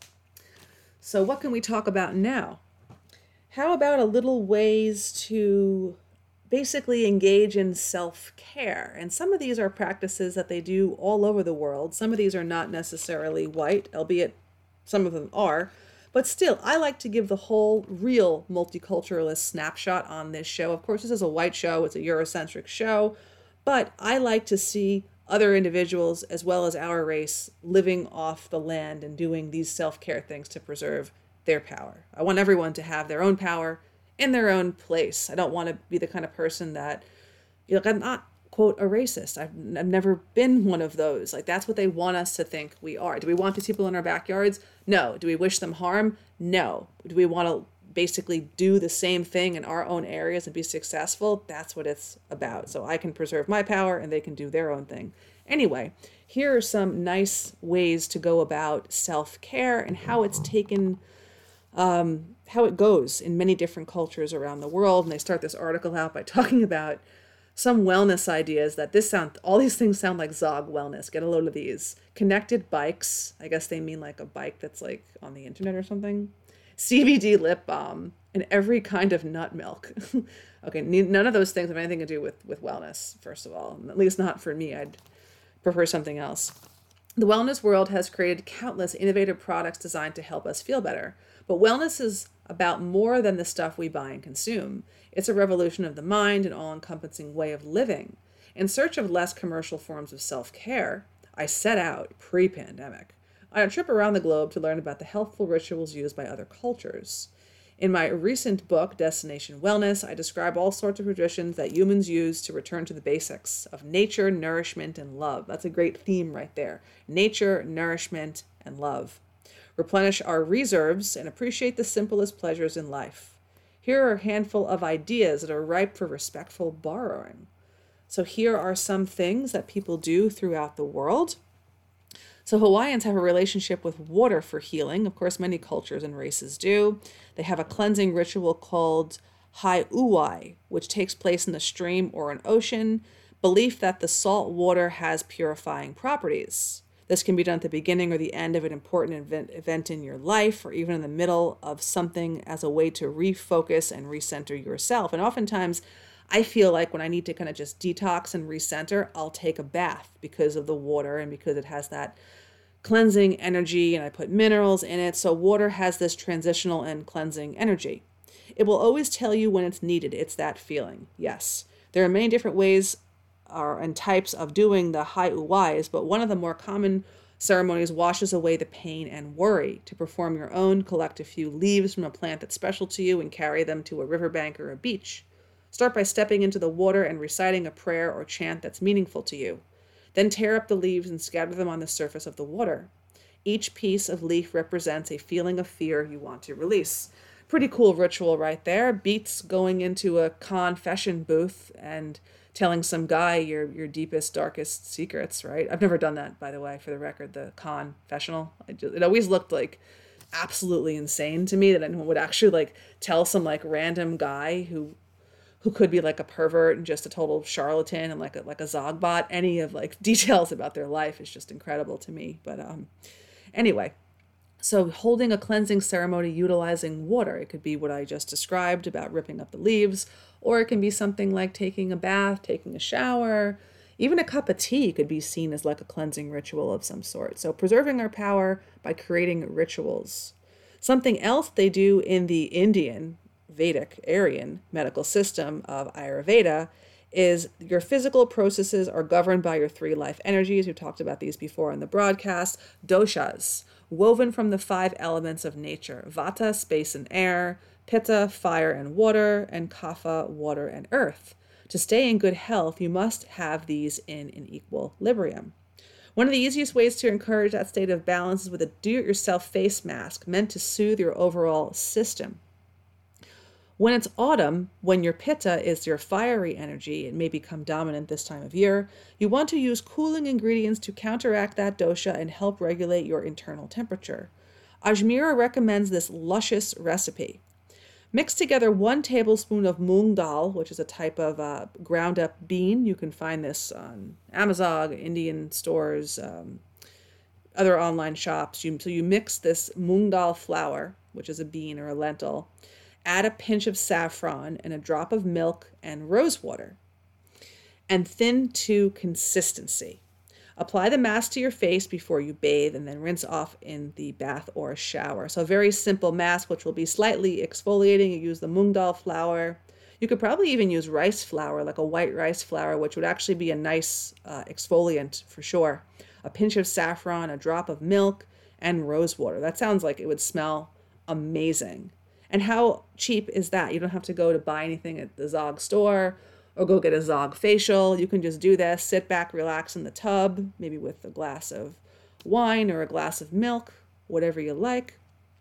So what can we talk about now? How about a little ways to basically engage in self-care? And some of these are practices that they do all over the world. Some of these are not necessarily white, albeit some of them are. But still, I like to give the whole real multiculturalist snapshot on this show. Of course, this is a white show. It's a Eurocentric show. But I like to see other individuals, as well as our race, living off the land and doing these self-care things to preserve their power. I want everyone to have their own power in their own place. I don't want to be the kind of person that, I'm not, quote, a racist. I've never been one of those. Like, that's what they want us to think we are. Do we want these people in our backyards? No. Do we wish them harm? No. Do we want to basically do the same thing in our own areas and be successful? That's what it's about. So I can preserve my power and they can do their own thing. Anyway, here are some nice ways to go about self-care and how it's taken, how it goes in many different cultures around the world. And they start this article out by talking about some wellness ideas that all these things sound like Zog wellness. Get a load of these. Connected bikes. I guess they mean like a bike that's like on the internet or something. CBD lip balm and every kind of nut milk. Okay, none of those things have anything to do with wellness, first of all. At least not for me. I'd prefer something else. The wellness world has created countless innovative products designed to help us feel better. But wellness is about more than the stuff we buy and consume. It's a revolution of the mind, an all-encompassing way of living. In search of less commercial forms of self-care, I set out pre-pandemic on a trip around the globe to learn about the healthful rituals used by other cultures. In my recent book, Destination Wellness, I describe all sorts of traditions that humans use to return to the basics of nature, nourishment, and love. That's a great theme right there. Nature, nourishment, and love. Replenish our reserves and appreciate the simplest pleasures in life. Here are a handful of ideas that are ripe for respectful borrowing. So here are some things that people do throughout the world. So Hawaiians have a relationship with water for healing. Of course, many cultures and races do. They have a cleansing ritual called Haiuai, which takes place in the stream or an ocean. Belief that the salt water has purifying properties. This can be done at the beginning or the end of an important event in your life, or even in the middle of something, as a way to refocus and recenter yourself. And oftentimes, I feel like when I need to kind of just detox and recenter, I'll take a bath because of the water and because it has that cleansing energy and I put minerals in it. So water has this transitional and cleansing energy. It will always tell you when it's needed. It's that feeling. Yes. There are many different ways and types of doing the haiuwais, but one of the more common ceremonies washes away the pain and worry. To perform your own, collect a few leaves from a plant that's special to you and carry them to a riverbank or a beach. Start by stepping into the water and reciting a prayer or chant that's meaningful to you. Then tear up the leaves and scatter them on the surface of the water. Each piece of leaf represents a feeling of fear you want to release. Pretty cool ritual right there. Beats going into a confession booth and telling some guy your deepest, darkest secrets, right? I've never done that, by the way, for the record, the confessional. It always looked like absolutely insane to me that anyone would actually like tell some like random guy who could be like a pervert and just a total charlatan and like a zogbot. Any of like details about their life is just incredible to me. But anyway, so holding a cleansing ceremony utilizing water. It could be what I just described about ripping up the leaves, or it can be something like taking a bath, taking a shower. Even a cup of tea could be seen as like a cleansing ritual of some sort. So preserving our power by creating rituals. Something else they do in the Indian, Vedic, Aryan medical system of Ayurveda is your physical processes are governed by your 3 life energies. We've talked about these before on the broadcast. Doshas, woven from the 5 elements of nature. Vata, space and air. Pitta, fire and water. And Kapha, water and earth. To stay in good health, you must have these in an equilibrium. One of the easiest ways to encourage that state of balance is with a do-it-yourself face mask meant to soothe your overall system. When it's autumn, when your pitta is your fiery energy, it may become dominant this time of year, you want to use cooling ingredients to counteract that dosha and help regulate your internal temperature. Ajmera recommends this luscious recipe. Mix together 1 tablespoon of moong dal, which is a type of ground up bean. You can find this on Amazon, Indian stores, other online shops. So you mix this moong dal flour, which is a bean or a lentil. Add a pinch of saffron and a drop of milk and rose water. And thin to consistency. Apply the mask to your face before you bathe and then rinse off in the bath or shower. So a very simple mask, which will be slightly exfoliating. You use the moong dal flour. You could probably even use rice flour, like a white rice flour, which would actually be a nice exfoliant for sure. A pinch of saffron, a drop of milk, and rose water. That sounds like it would smell amazing. And how cheap is that? You don't have to go to buy anything at the Zog store or go get a Zog facial. You can just do this, sit back, relax in the tub, maybe with a glass of wine or a glass of milk, whatever you like.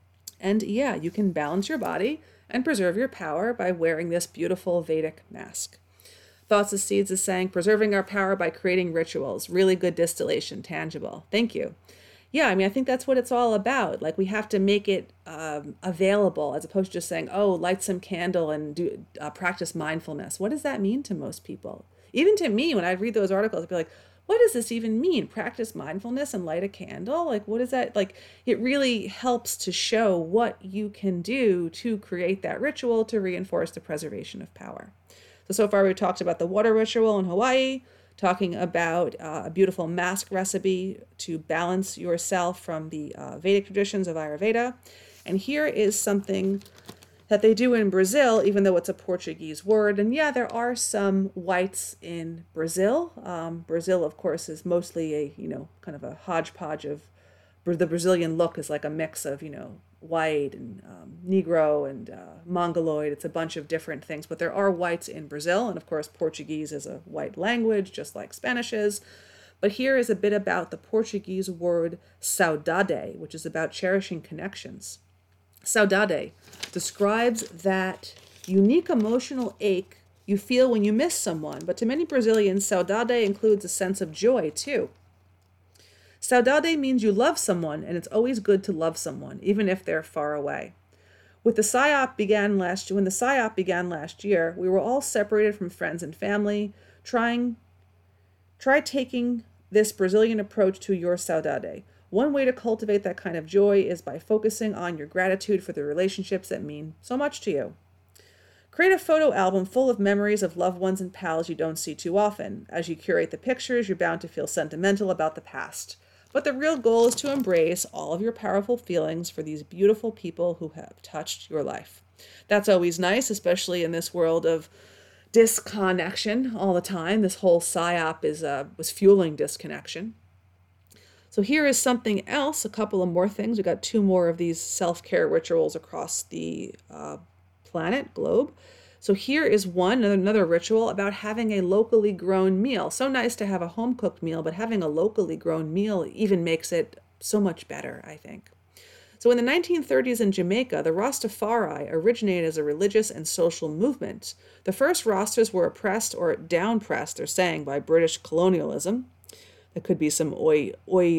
And yeah, you can balance your body and preserve your power by wearing this beautiful Vedic mask. Thoughts of Seeds is saying, preserving our power by creating rituals. Really good distillation, tangible. Thank you. Yeah, I mean, I think that's what it's all about. Like, we have to make it available as opposed to just saying, oh, light some candle and do practice mindfulness. What does that mean to most people? Even to me, when I read those articles, I'd be like, what does this even mean? Practice mindfulness and light a candle? Like, what is that? Like, it really helps to show what you can do to create that ritual to reinforce the preservation of power. So far we've talked about the water ritual in Hawaii, talking about a beautiful mask recipe to balance yourself from the Vedic traditions of Ayurveda. And here is something that they do in Brazil, even though it's a Portuguese word. And yeah, there are some whites in Brazil. Brazil, of course, is mostly a, kind of a hodgepodge of, the Brazilian look is like a mix of, white and Negro and Mongoloid. It's a bunch of different things, but there are whites in Brazil. And of course, Portuguese is a white language, just like Spanish is. But here is a bit about the Portuguese word saudade, which is about cherishing connections. Saudade describes that unique emotional ache you feel when you miss someone. But to many Brazilians, saudade includes a sense of joy too. Saudade means you love someone, and it's always good to love someone, even if they're far away. When the PSYOP began last year, we were all separated from friends and family. Try taking this Brazilian approach to your saudade. One way to cultivate that kind of joy is by focusing on your gratitude for the relationships that mean so much to you. Create a photo album full of memories of loved ones and pals you don't see too often. As you curate the pictures, you're bound to feel sentimental about the past. But the real goal is to embrace all of your powerful feelings for these beautiful people who have touched your life. That's always nice, especially in this world of disconnection all the time. This whole psyop was fueling disconnection. So here is something else, a couple of more things. We got 2 more of these self-care rituals across the globe. So here is one, another ritual about having a locally grown meal. So nice to have a home-cooked meal, but having a locally grown meal even makes it so much better, I think. So in the 1930s in Jamaica, the Rastafari originated as a religious and social movement. The first Rastas were oppressed or downpressed, they're saying, by British colonialism. There could be some oy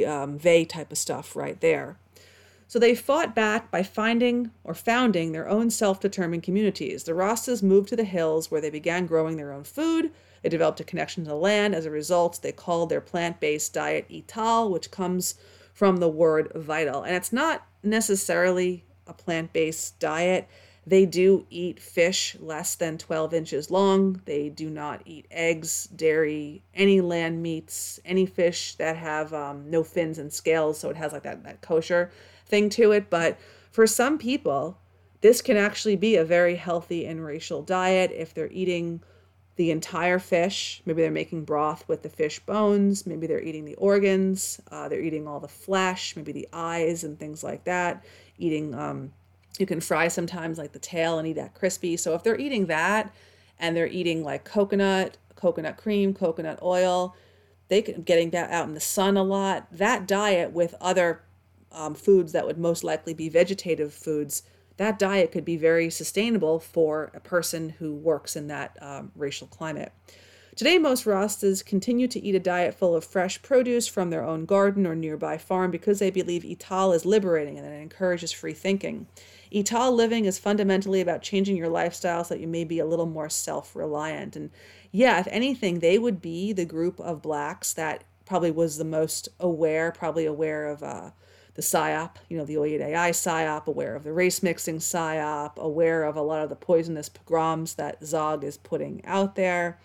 vey type of stuff right there. So they fought back by founding their own self-determined communities. The Rastas moved to the hills where they began growing their own food. They developed a connection to the land. As a result, they called their plant-based diet Ital, which comes from the word vital. And it's not necessarily a plant-based diet. They do eat fish less than 12 inches long. They do not eat eggs, dairy, any land meats, any fish that have no fins and scales, so it has like that kosher thing to it. But for some people, this can actually be a very healthy and racial diet if they're eating the entire fish. Maybe they're making broth with the fish bones. Maybe they're eating the organs. They're eating all the flesh, maybe the eyes and things like that. Eating... you can fry sometimes like the tail and eat that crispy. So if they're eating that and they're eating like coconut cream, coconut oil, getting that out in the sun a lot, that diet with other foods that would most likely be vegetative foods, that diet could be very sustainable for a person who works in that racial climate. Today, most Rastas continue to eat a diet full of fresh produce from their own garden or nearby farm because they believe Ital is liberating and it encourages free thinking. Ital living is fundamentally about changing your lifestyle so that you may be a little more self-reliant. And yeah, if anything, they would be the group of blacks that probably was the most aware of the PSYOP, the Oyedei PSYOP, aware of the race-mixing PSYOP, aware of a lot of the poisonous pogroms that Zog is putting out there.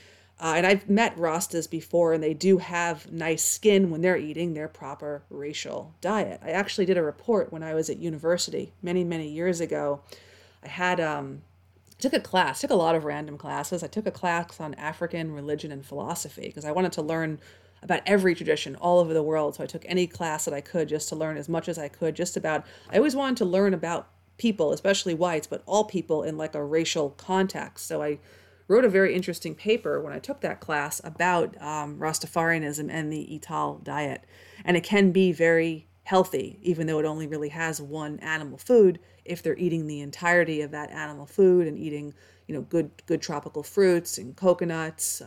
And I've met Rastas before, and they do have nice skin when they're eating their proper racial diet. I actually did a report when I was at university many, many years ago. I had took a lot of random classes. I took a class on African religion and philosophy because I wanted to learn about every tradition all over the world. So I took any class that I could just to learn as much as I could I always wanted to learn about people, especially whites, but all people in like a racial context. So I wrote a very interesting paper when I took that class about Rastafarianism and the Ital diet. And it can be very healthy, even though it only really has one animal food, if they're eating the entirety of that animal food and eating, good tropical fruits and coconuts,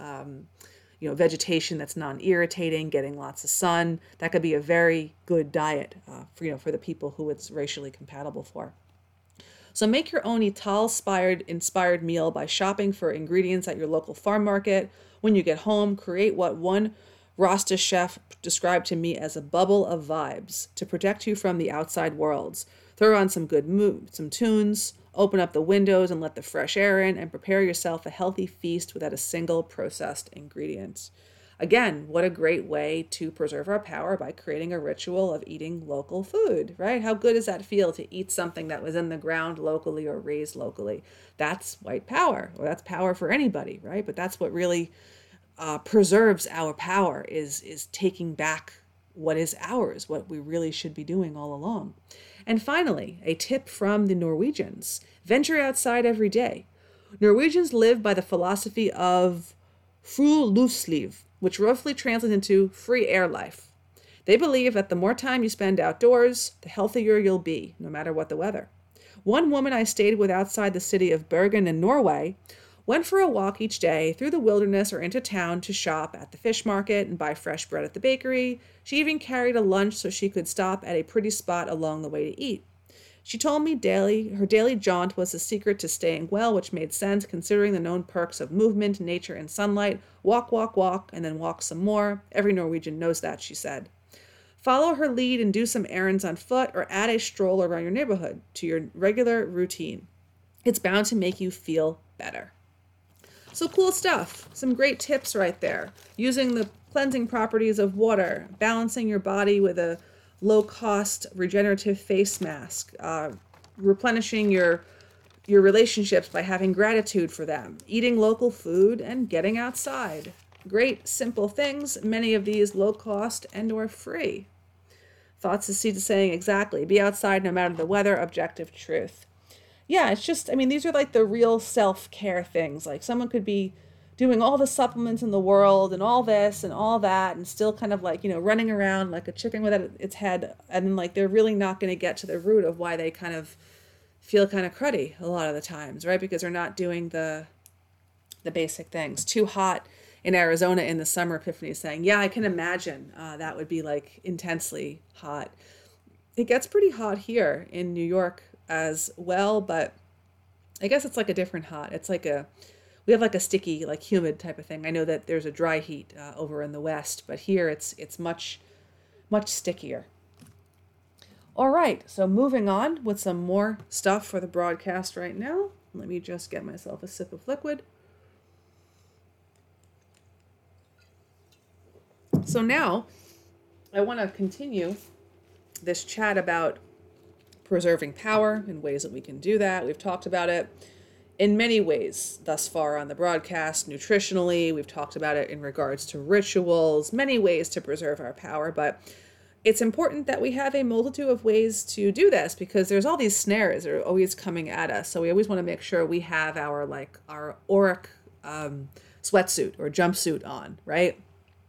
vegetation that's non-irritating, getting lots of sun. That could be a very good diet for the people who it's racially compatible for. So make your own Ital-inspired meal by shopping for ingredients at your local farm market. When you get home, create what one Rasta chef described to me as a bubble of vibes to protect you from the outside worlds. Throw on some some tunes, open up the windows and let the fresh air in, and prepare yourself a healthy feast without a single processed ingredient. Again, what a great way to preserve our power by creating a ritual of eating local food, right? How good does that feel to eat something that was in the ground locally or raised locally? That's white power, or that's power for anybody, right? But that's what really preserves our power is taking back what is ours, what we really should be doing all along. And finally, a tip from the Norwegians. Venture outside every day. Norwegians live by the philosophy of friluftsliv, which roughly translates into free air life. They believe that the more time you spend outdoors, the healthier you'll be, no matter what the weather. One woman I stayed with outside the city of Bergen in Norway went for a walk each day through the wilderness or into town to shop at the fish market and buy fresh bread at the bakery. She even carried a lunch so she could stop at a pretty spot along the way to eat. She told me her daily jaunt was the secret to staying well, which made sense considering the known perks of movement, nature, and sunlight. Walk, walk, walk, and then walk some more. Every Norwegian knows that, she said. Follow her lead and do some errands on foot or add a stroll around your neighborhood to your regular routine. It's bound to make you feel better. So cool stuff. Some great tips right there. Using the cleansing properties of water, balancing your body with a low-cost regenerative face mask, replenishing your your relationships by having gratitude for them, eating local food, and getting outside. Great, simple things, many of these low cost and or free. Thoughts to see to saying exactly, be outside no matter the weather, objective truth. Yeah, it's just, I mean, these are like the real self-care things. Like someone could be doing all the supplements in the world and all this and all that and still kind of like, running around like a chicken without its head. And like they're really not going to get to the root of why they kind of feel kind of cruddy a lot of the times, right? Because they're not doing the basic things. Too hot in Arizona in the summer, Epiphany is saying, yeah, I can imagine that would be like intensely hot. It gets pretty hot here in New York as well, but I guess it's like a different hot. It's like we have like a sticky, like humid type of thing. I know that there's a dry heat over in the West, but here it's much, much stickier. All right, so moving on with some more stuff for the broadcast right now. Let me just get myself a sip of liquid. So now I want to continue this chat about preserving power and ways that we can do that. We've talked about it in many ways thus far on the broadcast. Nutritionally, we've talked about it in regards to rituals, many ways to preserve our power, but it's important that we have a multitude of ways to do this because there's all these snares that are always coming at us. So we always want to make sure we have our auric sweatsuit or jumpsuit on, right?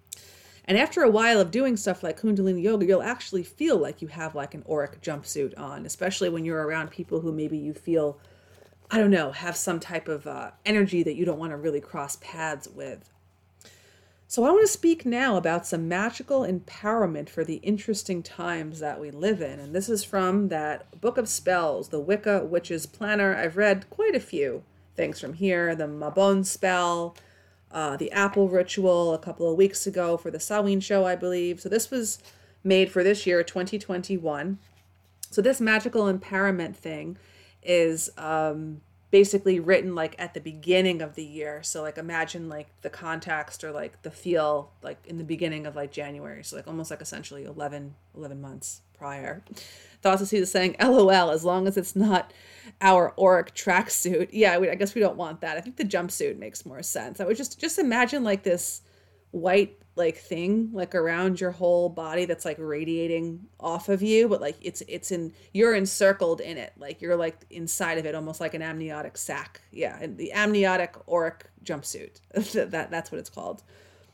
And after a while of doing stuff like Kundalini Yoga, you'll actually feel like you have like an auric jumpsuit on, especially when you're around people who maybe you feel, I don't know, have some type of energy that you don't want to really cross paths with. So I want to speak now about some magical empowerment for the interesting times that we live in. And this is from that Book of Spells, the Wicca Witch's Planner. I've read quite a few things from here. The Mabon spell, the Apple Ritual a couple of weeks ago for the Samhain show, I believe. So this was made for this year, 2021. So this magical empowerment thing is basically written like at the beginning of the year. So like imagine like the context or like the feel like in the beginning of like January. So like almost like essentially 11 months prior. Thoughts to see the saying LOL, as long as it's not our auric tracksuit. Yeah, I guess we don't want that. I think the jumpsuit makes more sense. I would just imagine like this white like thing like around your whole body that's like radiating off of you, but like you're encircled in it, like you're like inside of it, almost like an amniotic sac. Yeah, and the amniotic auric jumpsuit. That's what it's called.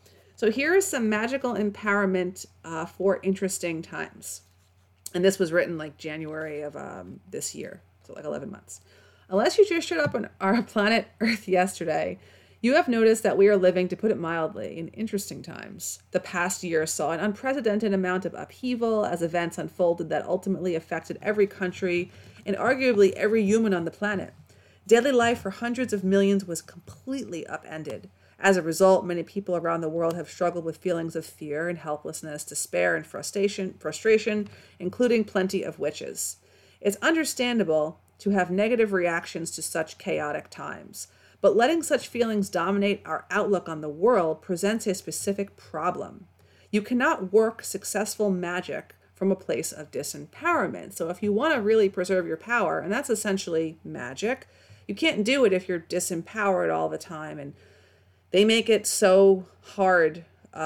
So here is some magical empowerment for interesting times. And this was written like January of this year, so like 11 months. Unless you just showed up on our planet Earth yesterday, you have noticed that we are living, to put it mildly, in interesting times. The past year saw an unprecedented amount of upheaval as events unfolded that ultimately affected every country and arguably every human on the planet. Daily life for hundreds of millions was completely upended. As a result, many people around the world have struggled with feelings of fear and helplessness, despair and frustration, including plenty of witches. It's understandable to have negative reactions to such chaotic times. But letting such feelings dominate our outlook on the world presents a specific problem. You cannot work successful magic from a place of disempowerment. So if you want to really preserve your power, and that's essentially magic, you can't do it if you're disempowered all the time. And they make it so hard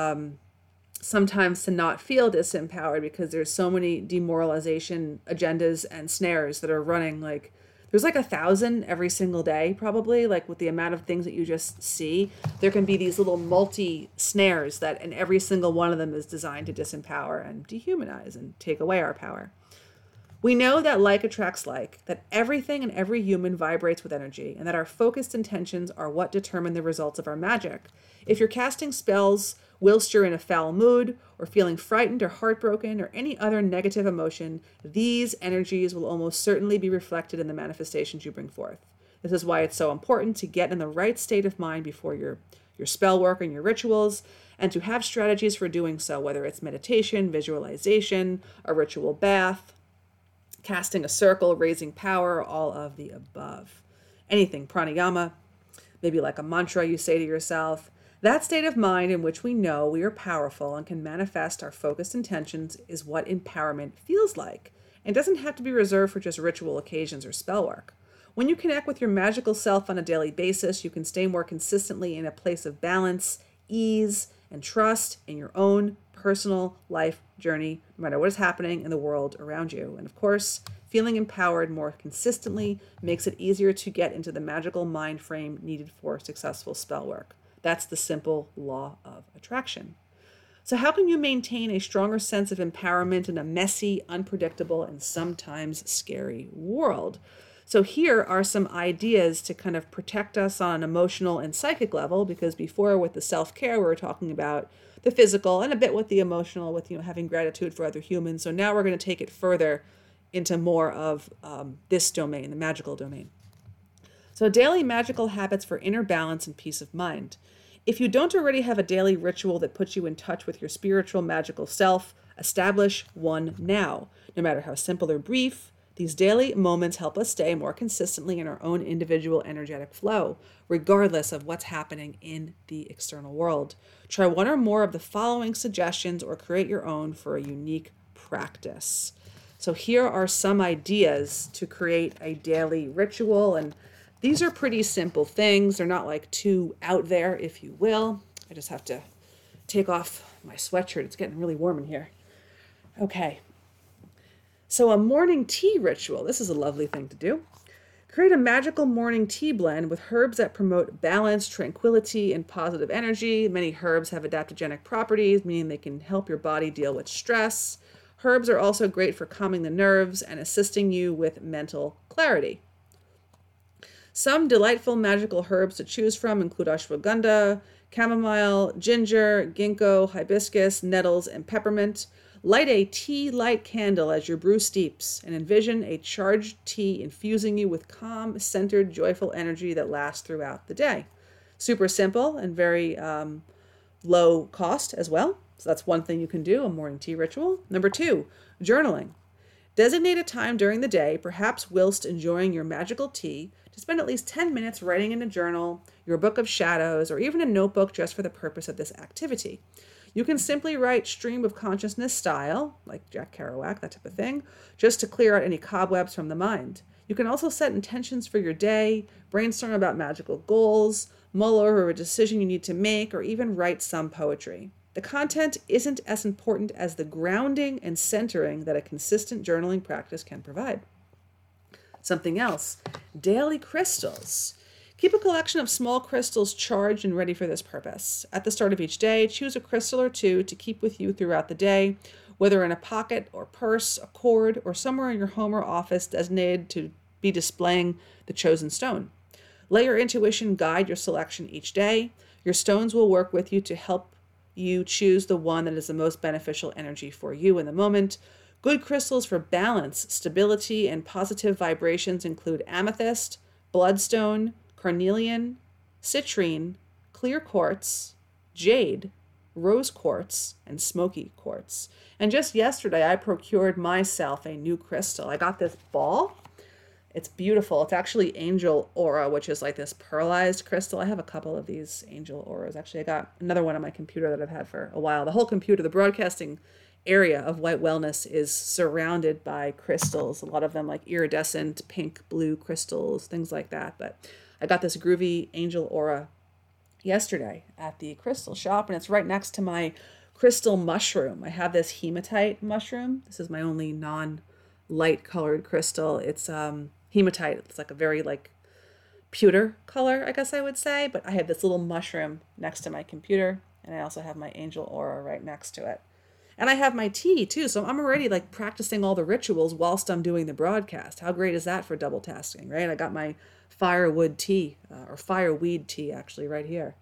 sometimes to not feel disempowered because there's so many demoralization agendas and snares that are running like, there's like 1,000 every single day, probably, like with the amount of things that you just see. There can be these little multi-snares and every single one of them is designed to disempower and dehumanize and take away our power. We know that like attracts like, that everything and every human vibrates with energy, and that our focused intentions are what determine the results of our magic. If you're casting spells whilst you're in a foul mood, or feeling frightened or heartbroken, or any other negative emotion, these energies will almost certainly be reflected in the manifestations you bring forth. This is why it's so important to get in the right state of mind before your spell work and your rituals, and to have strategies for doing so, whether it's meditation, visualization, a ritual bath, casting a circle, raising power, all of the above. Anything, pranayama, maybe like a mantra you say to yourself. That state of mind in which we know we are powerful and can manifest our focused intentions is what empowerment feels like, and doesn't have to be reserved for just ritual occasions or spell work. When you connect with your magical self on a daily basis, you can stay more consistently in a place of balance, ease, and trust in your own personal life journey, no matter what is happening in the world around you. And of course, feeling empowered more consistently makes it easier to get into the magical mind frame needed for successful spell work. That's the simple law of attraction. So how can you maintain a stronger sense of empowerment in a messy, unpredictable, and sometimes scary world? So here are some ideas to kind of protect us on an emotional and psychic level, because before with the self-care, we were talking about the physical and a bit with the emotional, with having gratitude for other humans. So now we're going to take it further into more of this domain, the magical domain. So daily magical habits for inner balance and peace of mind. If you don't already have a daily ritual that puts you in touch with your spiritual magical self, establish one now. No matter how simple or brief, these daily moments help us stay more consistently in our own individual energetic flow, regardless of what's happening in the external world. Try one or more of the following suggestions or create your own for a unique practice. So here are some ideas to create a daily ritual, and these are pretty simple things. They're not like too out there, if you will. I just have to take off my sweatshirt. It's getting really warm in here. Okay. So a morning tea ritual. This is a lovely thing to do. Create a magical morning tea blend with herbs that promote balance, tranquility, and positive energy. Many herbs have adaptogenic properties, meaning they can help your body deal with stress. Herbs are also great for calming the nerves and assisting you with mental clarity. Some delightful magical herbs to choose from include ashwagandha, chamomile, ginger, ginkgo, hibiscus, nettles, and peppermint. Light a tea light candle as your brew steeps and envision a charged tea infusing you with calm, centered, joyful energy that lasts throughout the day. Super simple and very low cost as well. So that's one thing you can do, a morning tea ritual. Number 2, journaling. Designate a time during the day, perhaps whilst enjoying your magical tea, to spend at least 10 minutes writing in a journal, your book of shadows, or even a notebook just for the purpose of this activity. You can simply write stream of consciousness style, like Jack Kerouac, that type of thing, just to clear out any cobwebs from the mind. You can also set intentions for your day, brainstorm about magical goals, mull over a decision you need to make, or even write some poetry. The content isn't as important as the grounding and centering that a consistent journaling practice can provide. Something else, daily crystals. Keep a collection of small crystals charged and ready for this purpose. At the start of each day, choose a crystal or two to keep with you throughout the day, whether in a pocket or purse, a cord, or somewhere in your home or office designated to be displaying the chosen stone. Let your intuition guide your selection each day. Your stones will work with you to help you choose the one that is the most beneficial energy for you in the moment. Good crystals for balance, stability, and positive vibrations include amethyst, bloodstone, carnelian, citrine, clear quartz, jade, rose quartz, and smoky quartz. And just yesterday, I procured myself a new crystal. I got this ball. It's beautiful. It's actually Angel Aura, which is like this pearlized crystal. I have a couple of these Angel Auras. Actually, I got another one on my computer that I've had for a while. The whole computer, the broadcasting area of White Wellness is surrounded by crystals. A lot of them like iridescent, pink, blue crystals, things like that. But I got this groovy Angel Aura yesterday at the crystal shop, and it's right next to my crystal mushroom. I have this hematite mushroom. This is my only non-light colored crystal. It's hematite. It's like a very like pewter color, I guess I would say. But I have this little mushroom next to my computer, and I also have my Angel Aura right next to it. And I have my tea too, so I'm already like practicing all the rituals whilst I'm doing the broadcast. How great is that for double tasking, right? I got my firewood tea, or fireweed tea actually right here.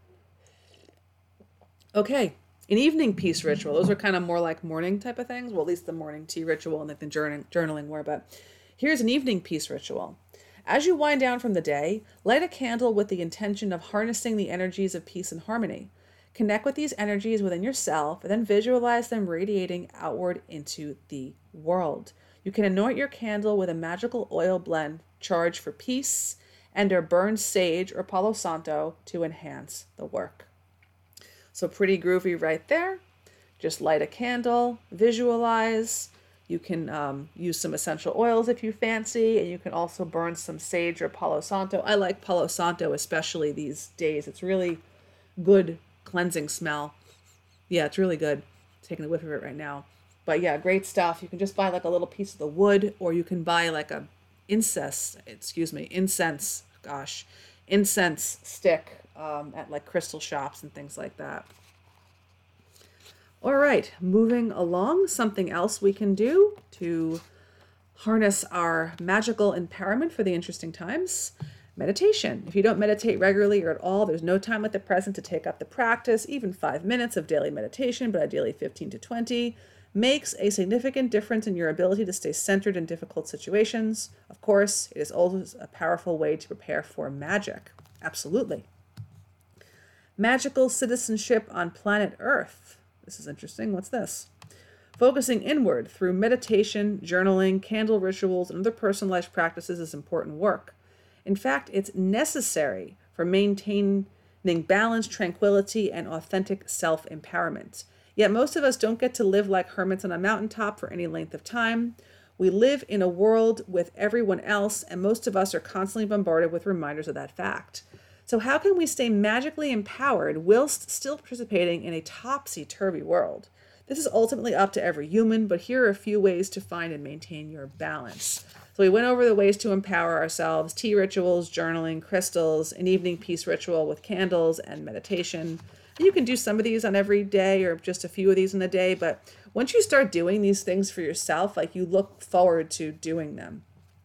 Okay, an evening peace ritual. Those are kind of more like morning type of things. Well, at least the morning tea ritual and like the journaling were, but here's an evening peace ritual. As you wind down from the day, light a candle with the intention of harnessing the energies of peace and harmony. Connect with these energies within yourself and then visualize them radiating outward into the world. You can anoint your candle with a magical oil blend charged for peace and or burn sage or Palo Santo to enhance the work. So pretty groovy right there. Just light a candle, visualize, You can use some essential oils if you fancy, and you can also burn some sage or Palo Santo. I like Palo Santo especially these days. It's really good cleansing smell. Yeah, it's really good. I'm taking a whiff of it right now. But yeah, great stuff. You can just buy like a little piece of the wood, or you can buy like a incense stick at like crystal shops and things like that. All right, moving along, something else we can do to harness our magical empowerment for the interesting times. Meditation. If you don't meditate regularly or at all, there's no time at the present to take up the practice. Even 5 minutes of daily meditation, but ideally 15 to 20, makes a significant difference in your ability to stay centered in difficult situations. Of course, it is always a powerful way to prepare for magic. Absolutely. Magical citizenship on planet Earth. This is interesting. What's this? Focusing inward through meditation, journaling, candle rituals, and other personalized practices is important work. In fact, it's necessary for maintaining balance, tranquility, and authentic self-empowerment. Yet most of us don't get to live like hermits on a mountaintop for any length of time. We live in a world with everyone else, and most of us are constantly bombarded with reminders of that fact. So how can we stay magically empowered whilst still participating in a topsy-turvy world? This is ultimately up to every human, but here are a few ways to find and maintain your balance. So we went over the ways to empower ourselves: tea rituals, journaling, crystals, an evening peace ritual with candles, and meditation. And you can do some of these on every day or just a few of these in a day, but once you start doing these things for yourself, like, you look forward to doing them.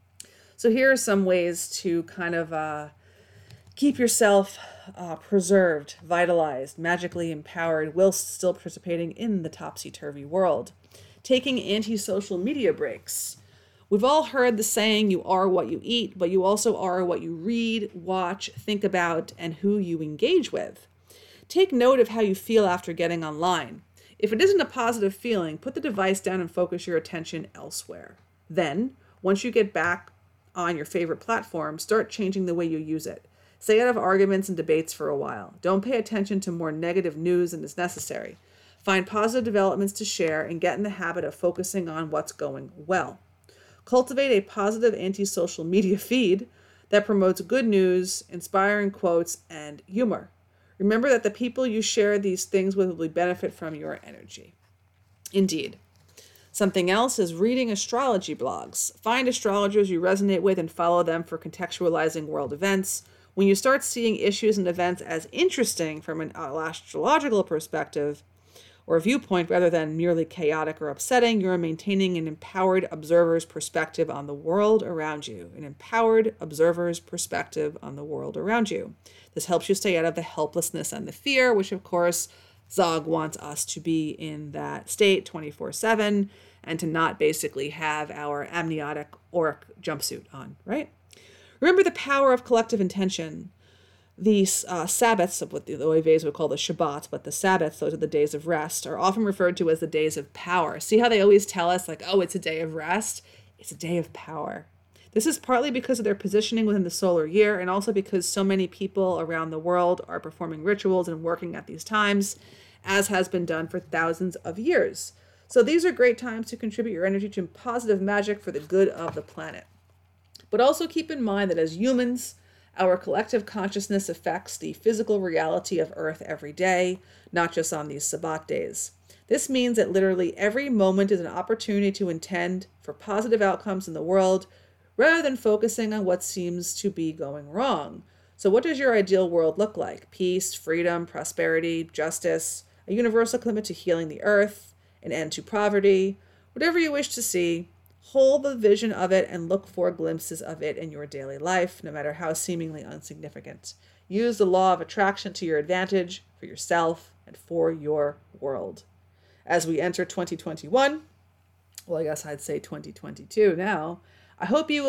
So here are some ways to kind of keep yourself preserved, vitalized, magically empowered, whilst still participating in the topsy-turvy world. Taking anti-social media breaks. We've all heard the saying, you are what you eat, but you also are what you read, watch, think about, and who you engage with. Take note of how you feel after getting online. If it isn't a positive feeling, put the device down and focus your attention elsewhere. Then, once you get back on your favorite platform, start changing the way you use it. Stay out of arguments and debates for a while. Don't pay attention to more negative news than is necessary. Find positive developments to share and get in the habit of focusing on what's going well. Cultivate a positive anti-social media feed that promotes good news, inspiring quotes, and humor. Remember that the people you share these things with will benefit from your energy. Indeed. Something else is reading astrology blogs. Find astrologers you resonate with and follow them for contextualizing world events. When you start seeing issues and events as interesting from an astrological perspective or viewpoint rather than merely chaotic or upsetting, you're maintaining an empowered observer's perspective on the world around you. An empowered observer's perspective on the world around you. This helps you stay out of the helplessness and the fear, which of course Zog wants us to be in that state 24/7 and to not basically have our amniotic auric jumpsuit on, right? Remember the power of collective intention. These Sabbaths, of what the Oives would call the Shabbat, but the Sabbaths, those are the days of rest, are often referred to as the days of power. See how they always tell us, like, oh, it's a day of rest? It's a day of power. This is partly because of their positioning within the solar year, and also because so many people around the world are performing rituals and working at these times, as has been done for thousands of years. So these are great times to contribute your energy to positive magic for the good of the planet. But also keep in mind that as humans, our collective consciousness affects the physical reality of Earth every day, not just on these Sabbat days. This means that literally every moment is an opportunity to intend for positive outcomes in the world, rather than focusing on what seems to be going wrong. So what does your ideal world look like? Peace, freedom, prosperity, justice, a universal commitment to healing the earth, an end to poverty, whatever you wish to see. Hold the vision of it and look for glimpses of it in your daily life, no matter how seemingly insignificant. Use the law of attraction to your advantage, for yourself, and for your world. As we enter 2021, well, I guess I'd say 2022 now, I hope you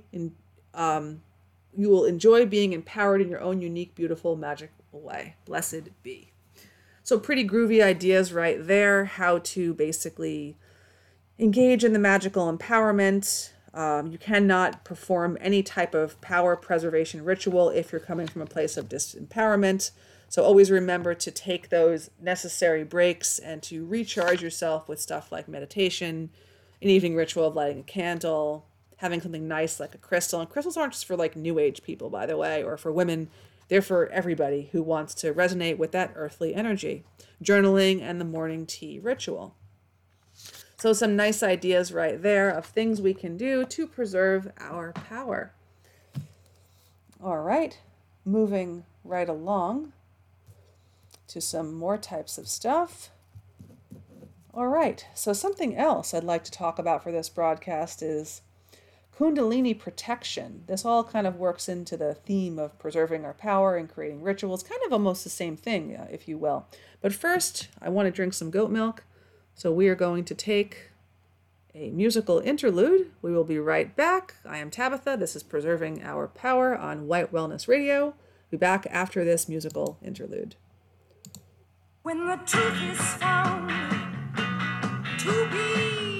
will enjoy being empowered in your own unique, beautiful, magical way. Blessed be. So pretty groovy ideas right there, how to basically engage in the magical empowerment. You cannot perform any type of power preservation ritual if you're coming from a place of disempowerment. So always remember to take those necessary breaks and to recharge yourself with stuff like meditation, an evening ritual of lighting a candle, having something nice like a crystal. And crystals aren't just for like new age people, by the way, or for women. They're for everybody who wants to resonate with that earthly energy. Journaling and the morning tea ritual. So some nice ideas right there of things we can do to preserve our power. All right, moving right along to some more types of stuff. All right, so something else I'd like to talk about for this broadcast is Kundalini protection. This all kind of works into the theme of preserving our power and creating rituals, kind of almost the same thing, if you will. But first, I want to drink some goat milk, so we are going to take a musical interlude. We will be right back. I am Tabitha. This is Preserving Our Power on White Wellness Radio. Be back after this musical interlude. When the truth is found to be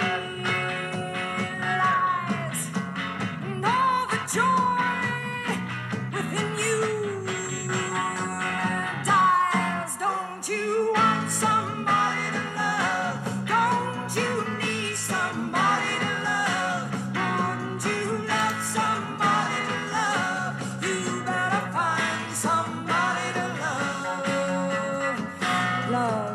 lies, and all the joy within you dies. Don't you want somebody to love? Don't you need somebody to love? Wouldn't you love somebody to love? You better find somebody to love. Love.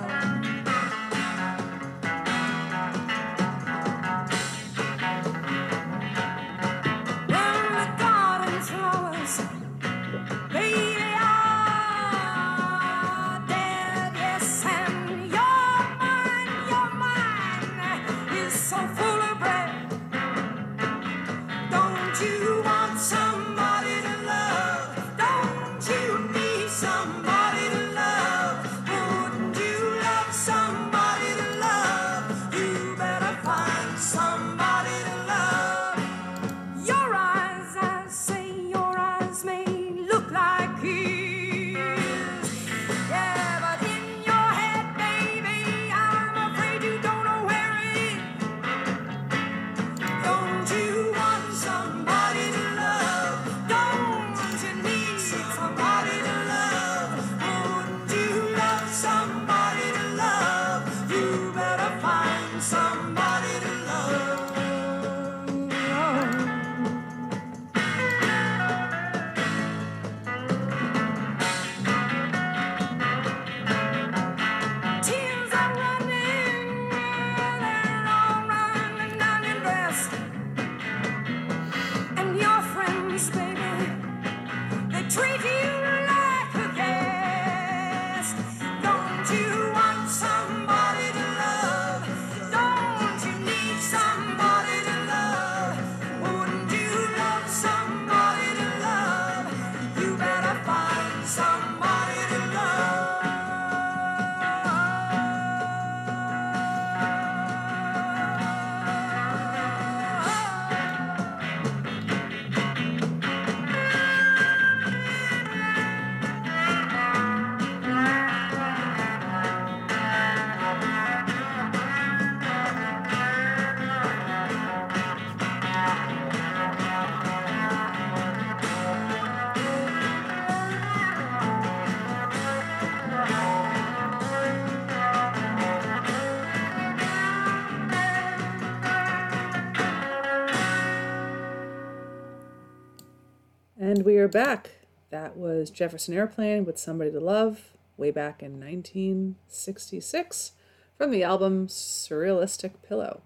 And we are back. That was Jefferson Airplane with Somebody to Love, way back in 1966, from the album Surrealistic Pillow.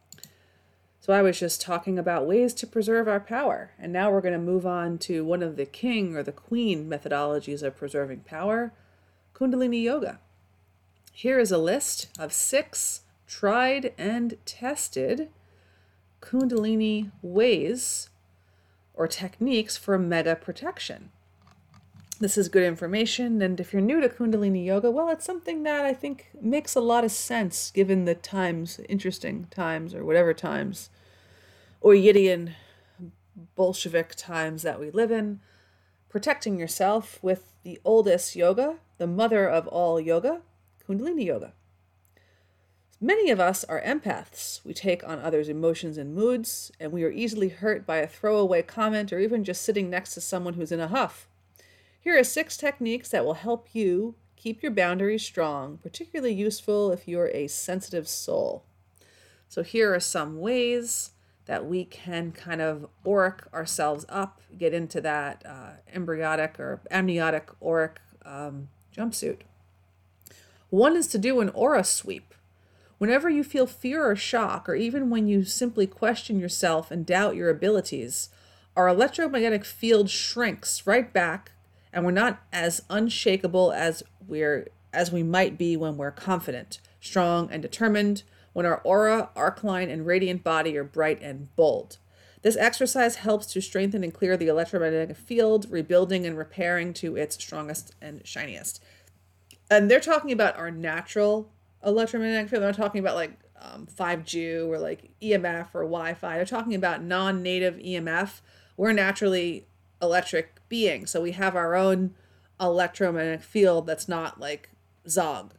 So I was just talking about ways to preserve our power, and now we're going to move on to one of the king or the queen methodologies of preserving power, Kundalini Yoga. Here is a list of 6 tried and tested Kundalini ways or techniques for meta protection. This is good information, and if you're new to Kundalini Yoga, well, it's something that I think makes a lot of sense given the times, interesting times, or whatever times, Orwellian Bolshevik times that we live in. Protecting yourself with the oldest yoga, the mother of all yoga, Kundalini Yoga. Many of us are empaths. We take on others' emotions and moods, and we are easily hurt by a throwaway comment or even just sitting next to someone who's in a huff. Here are 6 techniques that will help you keep your boundaries strong, particularly useful if you're a sensitive soul. So here are some ways that we can kind of auric ourselves up, get into that embryonic or amniotic auric jumpsuit. One is to do an aura sweep. Whenever you feel fear or shock, or even when you simply question yourself and doubt your abilities, our electromagnetic field shrinks right back, and we're not as unshakable as we might be when we're confident, strong, and determined, when our aura, arc line, and radiant body are bright and bold. This exercise helps to strengthen and clear the electromagnetic field, rebuilding and repairing to its strongest and shiniest. And they're talking about our natural electromagnetic field. They're not talking about like 5G or like EMF or Wi-Fi. They're talking about non-native EMF. We're naturally electric beings, so we have our own electromagnetic field that's not like Zog.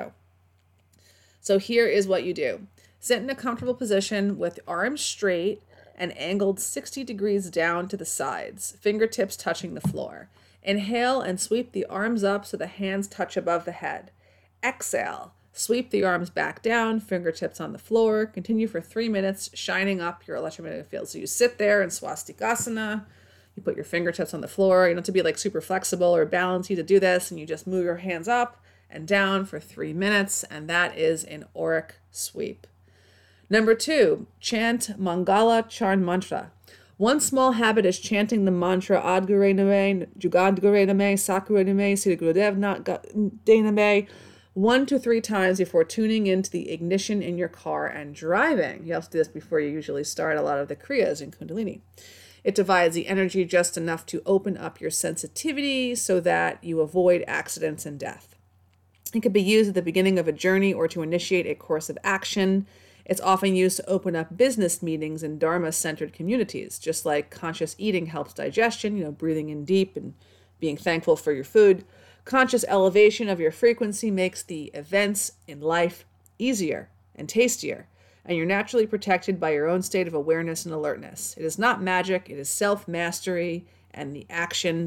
So here is what you do. Sit in a comfortable position with arms straight and angled 60 degrees down to the sides, fingertips touching the floor. Inhale and sweep the arms up so the hands touch above the head. Exhale, sweep the arms back down, fingertips on the floor. Continue for 3 minutes, shining up your electromagnetic field. So you sit there in swastikasana, you put your fingertips on the floor. You don't have to be like super flexible or balancey to do this, and you just move your hands up and down for 3 minutes, and that is an auric sweep. Number 2, chant Mangala Charn Mantra. One small habit is chanting the mantra Adgare Name, Jugadgare Name, Sakura Name, Sri Gurudev Name 1 to 3 times before tuning into the ignition in your car and driving. You have to do this before you usually start a lot of the Kriyas in Kundalini. It divides the energy just enough to open up your sensitivity so that you avoid accidents and death. It can be used at the beginning of a journey or to initiate a course of action. It's often used to open up business meetings in Dharma-centered communities, just like conscious eating helps digestion, breathing in deep and being thankful for your food. Conscious elevation of your frequency makes the events in life easier and tastier, and you're naturally protected by your own state of awareness and alertness. It is not magic, it is self-mastery and action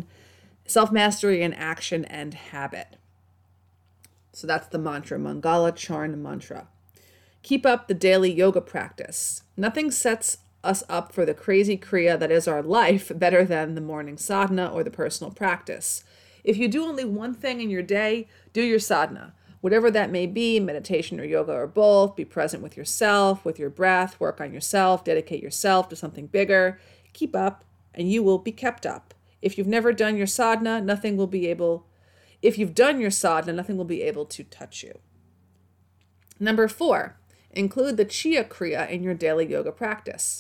and habit. So that's the mantra, Mangala Charn Mantra. Keep up the daily yoga practice. Nothing sets us up for the crazy kriya that is our life better than the morning sadhana or the personal practice. If you do only one thing in your day, do your sadhana. Whatever that may be, meditation or yoga or both, be present with yourself, with your breath, work on yourself, dedicate yourself to something bigger. Keep up and you will be kept up. If you've never done your sadhana, nothing will be able to touch you. Number 4, include the Chia Kriya in your daily yoga practice.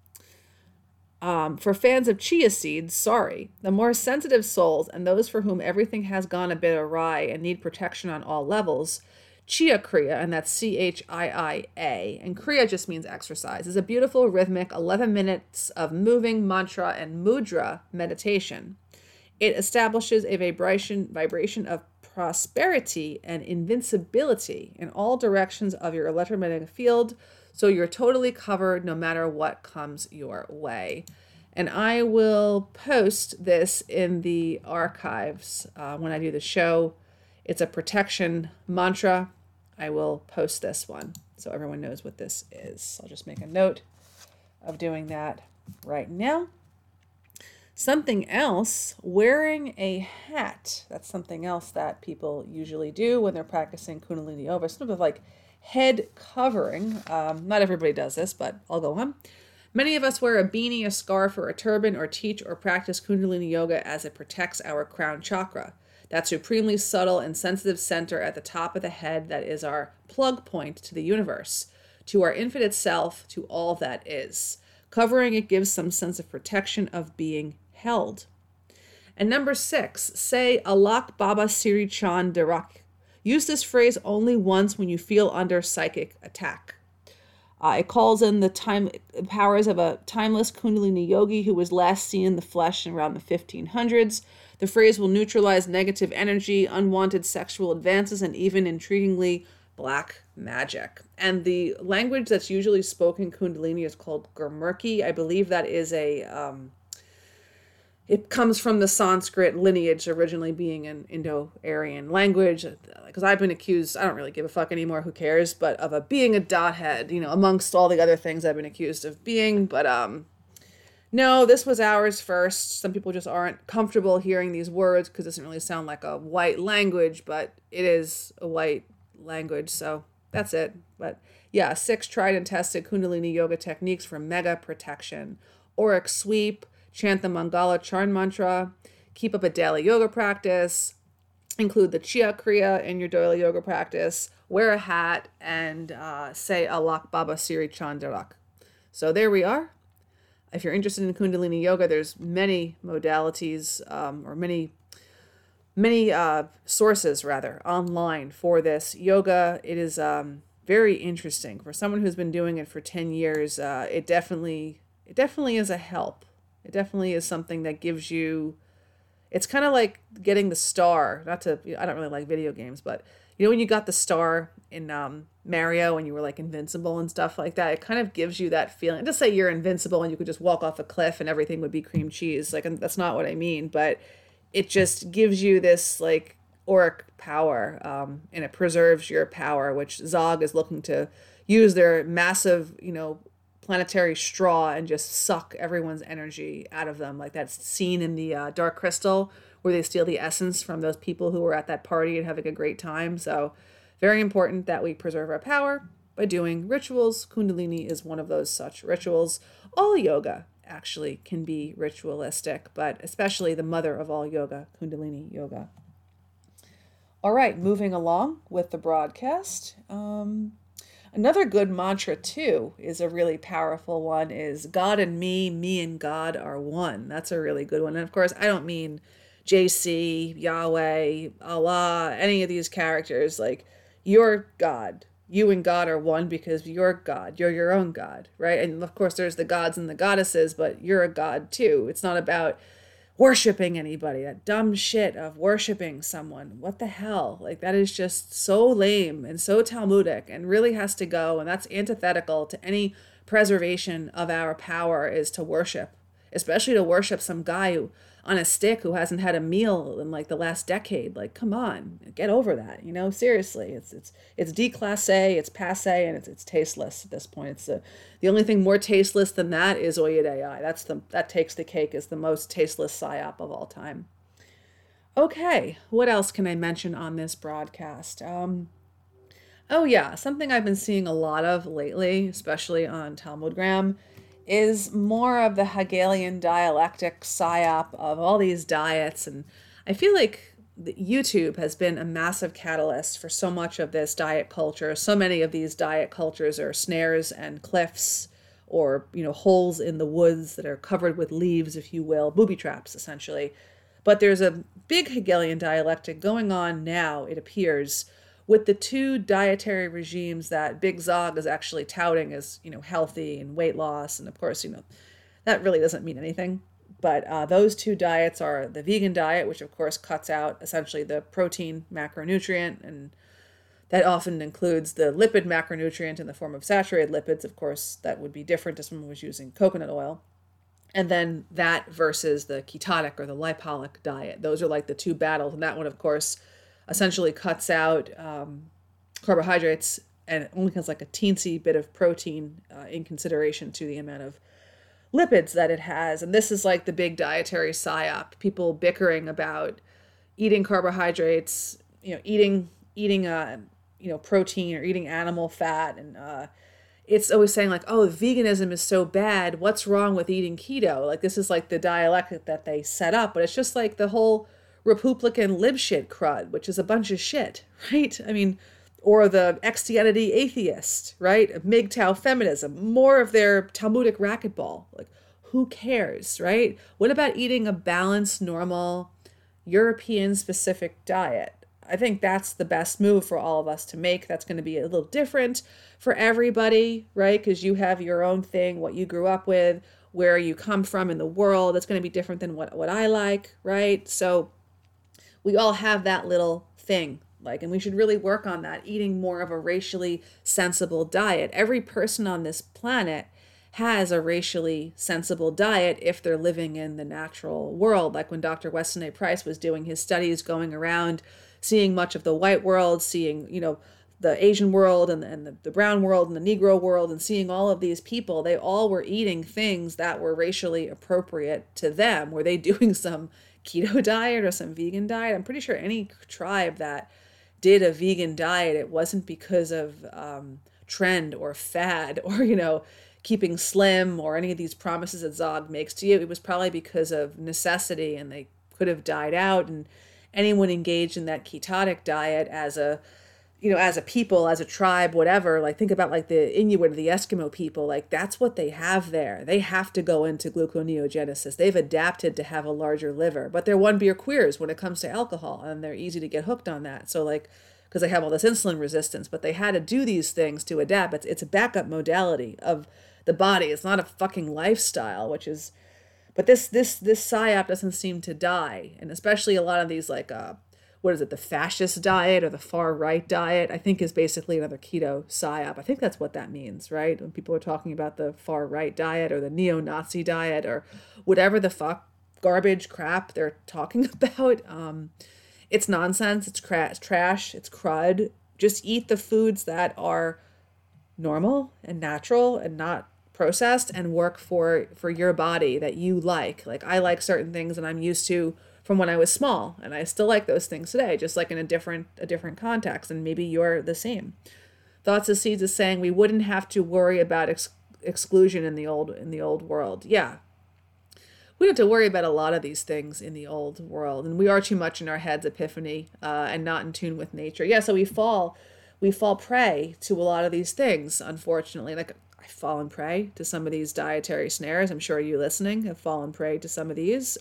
For fans of chia seeds, sorry. The more sensitive souls and those for whom everything has gone a bit awry and need protection on all levels, Chia Kriya, and that's Chiia, and Kriya just means exercise, is a beautiful rhythmic 11 minutes of moving mantra and mudra meditation. It establishes a vibration of prosperity and invincibility in all directions of your electromagnetic field, so you're totally covered no matter what comes your way. And I will post this in the archives when I do the show. It's a protection mantra. I will post this one so everyone knows what this is. I'll just make a note of doing that right now. Something else, wearing a hat. That's something else that people usually do when they're practicing Kundalini Yoga. Sort of like head covering. Not everybody does this, but I'll go on. Many of us wear a beanie, a scarf, or a turban, or teach or practice Kundalini Yoga as it protects our crown chakra. That supremely subtle and sensitive center at the top of the head that is our plug point to the universe, to our infinite self, to all that is. Covering it gives some sense of protection, of being held. And number 6, say Alak Baba Siri Chand Darak. Use this phrase only once when you feel under psychic attack. It calls in the powers of a timeless Kundalini yogi who was last seen in the flesh around the 1500s. The phrase will neutralize negative energy, unwanted sexual advances, and even intriguingly, black magic. And the language that's usually spoken Kundalini is called Gurmukhi. I believe that is it comes from the Sanskrit lineage, originally being an Indo-Aryan language. Because I've been accused, I don't really give a fuck anymore, who cares, but of being a dothead, amongst all the other things I've been accused of being. But no, this was ours first. Some people just aren't comfortable hearing these words because it doesn't really sound like a white language, but it is a white language, so that's it. But yeah, 6 tried and tested Kundalini yoga techniques for mega protection. Auric sweep, chant the Mangala Charn mantra, keep up a daily yoga practice, include the Chia Kriya in your daily yoga practice, wear a hat, and say Alak Baba Siri Chandarak. So there we are. If you're interested in Kundalini yoga, there's many modalities or many sources rather online for this yoga. It is very interesting for someone who's been doing it for 10 years. It definitely is a help. It definitely is something that gives you. It's kind of like getting the star. I don't really like video games, but when you got the star in Mario and you were like invincible and stuff like that, it kind of gives you that feeling. Just say you're invincible and you could just walk off a cliff and everything would be cream cheese. Like, that's not what I mean, but it just gives you this like auric power, and it preserves your power, which Zog is looking to use their massive, planetary straw and just suck everyone's energy out of them. Like that's seen in the Dark Crystal, where they steal the essence from those people who were at that party and having a great time. So very important that we preserve our power by doing rituals. Kundalini is one of those such rituals. All yoga actually can be ritualistic, but especially the mother of all yoga, Kundalini yoga. All right, moving along with the broadcast. Another good mantra too is a really powerful one, is God and me and God are one. That's a really good one. And of course, I don't mean JC, Yahweh, Allah, any of these characters. Like, you're God. You and God are one because you're God. You're your own God, right? And of course, there's the gods and the goddesses, but you're a God too. It's not about worshiping anybody. That dumb shit of worshiping someone. What the hell? Like, that is just so lame and so Talmudic and really has to go. And that's antithetical to any preservation of our power, is to worship, especially to worship some guy on a stick who hasn't had a meal in like the last decade. Like, come on, get over that. Seriously, it's déclassé, it's passé, and it's tasteless at this point. It's the only thing more tasteless than that is Oyed AI. That takes the cake as the most tasteless psyop of all time. Okay, what else can I mention on this broadcast? Oh yeah, something I've been seeing a lot of lately, especially on Talmudgram, is more of the Hegelian dialectic psyop of all these diets. And I feel like YouTube has been a massive catalyst for so much of this diet culture. So many of these diet cultures are snares and cliffs, or, holes in the woods that are covered with leaves, if you will, booby traps, essentially. But there's a big Hegelian dialectic going on now, it appears, with the 2 dietary regimes that Big Zog is actually touting as, healthy and weight loss. And of course, that really doesn't mean anything. But those 2 diets are the vegan diet, which of course cuts out essentially the protein macronutrient, and that often includes the lipid macronutrient in the form of saturated lipids. Of course, that would be different if someone was using coconut oil. And then that versus the ketotic or the lipolic diet. Those are like the 2 battles. And that one, of course, essentially cuts out carbohydrates and only has like a teensy bit of protein in consideration to the amount of lipids that it has. And this is like the big dietary psyop. People bickering about eating carbohydrates, eating protein or eating animal fat. And it's always saying like, oh, veganism is so bad. What's wrong with eating keto? Like, this is like the dialectic that they set up, but it's just like the whole Republican lib shit crud, which is a bunch of shit, right? I mean, or the Christianity atheist, right? MGTOW feminism, more of their Talmudic racquetball. Like, who cares, right? What about eating a balanced, normal, European-specific diet? I think that's the best move for all of us to make. That's going to be a little different for everybody, right? Because you have your own thing, what you grew up with, where you come from in the world. That's going to be different than what I like, right? So we all have that little thing, and we should really work on that, eating more of a racially sensible diet. Every person on this planet has a racially sensible diet if they're living in the natural world. Like when Dr. Weston A. Price was doing his studies, going around, seeing much of the white world, seeing, the Asian world and the brown world and the Negro world, and seeing all of these people, they all were eating things that were racially appropriate to them. Were they doing some keto diet or some vegan diet? I'm pretty sure any tribe that did a vegan diet, it wasn't because of trend or fad or, keeping slim or any of these promises that Zog makes to you. It was probably because of necessity, and they could have died out. And anyone engaged in that ketotic diet as a people, as a tribe, whatever, like think about like the Inuit or the Eskimo people, like that's what they have there. They have to go into gluconeogenesis. They've adapted to have a larger liver, but they're one beer queers when it comes to alcohol, and they're easy to get hooked on that. So like, because they have all this insulin resistance, but they had to do these things to adapt. It's a backup modality of the body. It's not a fucking lifestyle, but this psyop doesn't seem to die. And especially a lot of these like, what is it, the fascist diet or the far right diet, I think is basically another keto psyop. I think that's what that means, right? When people are talking about the far right diet or the neo-Nazi diet or whatever the fuck garbage crap they're talking about. It's nonsense. It's trash. It's crud. Just eat the foods that are normal and natural and not processed, and work for your body that you like. Like I like certain things and I'm used to from when I was small, and I still like those things today, just like in a different context, and maybe you're the same. Thoughts of Seeds is saying we wouldn't have to worry about exclusion in the old world. Yeah. We don't have to worry about a lot of these things in the old world, and we are too much in our heads, Epiphany, and not in tune with nature. Yeah, so we fall prey to a lot of these things, unfortunately. Like I've fallen prey to some of these dietary snares. I'm sure you listening have fallen prey to some of these.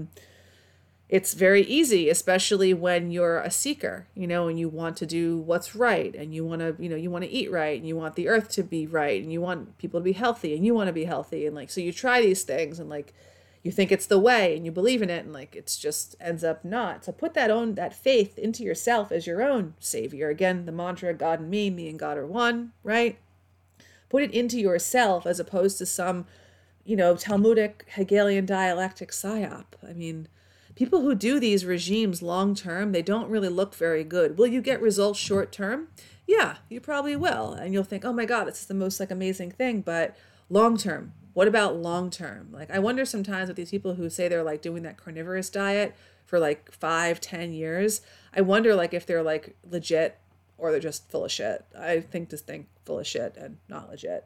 It's very easy, especially when you're a seeker, and you want to do what's right, and you want to eat right, and you want the earth to be right, and you want people to be healthy, and you want to be healthy. And like, so you try these things, and like, you think it's the way, and you believe in it, and like, it's just ends up not. So put that faith into yourself as your own savior. Again, the mantra, God and me and God are one, right? Put it into yourself as opposed to some, Talmudic Hegelian dialectic psyop. I mean, people who do these regimes long term, they don't really look very good. Will you get results short term? Yeah, you probably will. And you'll think, oh my God, this is the most like amazing thing. But long term, what about long term? Like, I wonder sometimes with these people who say they're like doing that carnivorous diet for like 5-10 years, I wonder like if they're like legit or they're just full of shit. I think full of shit and not legit.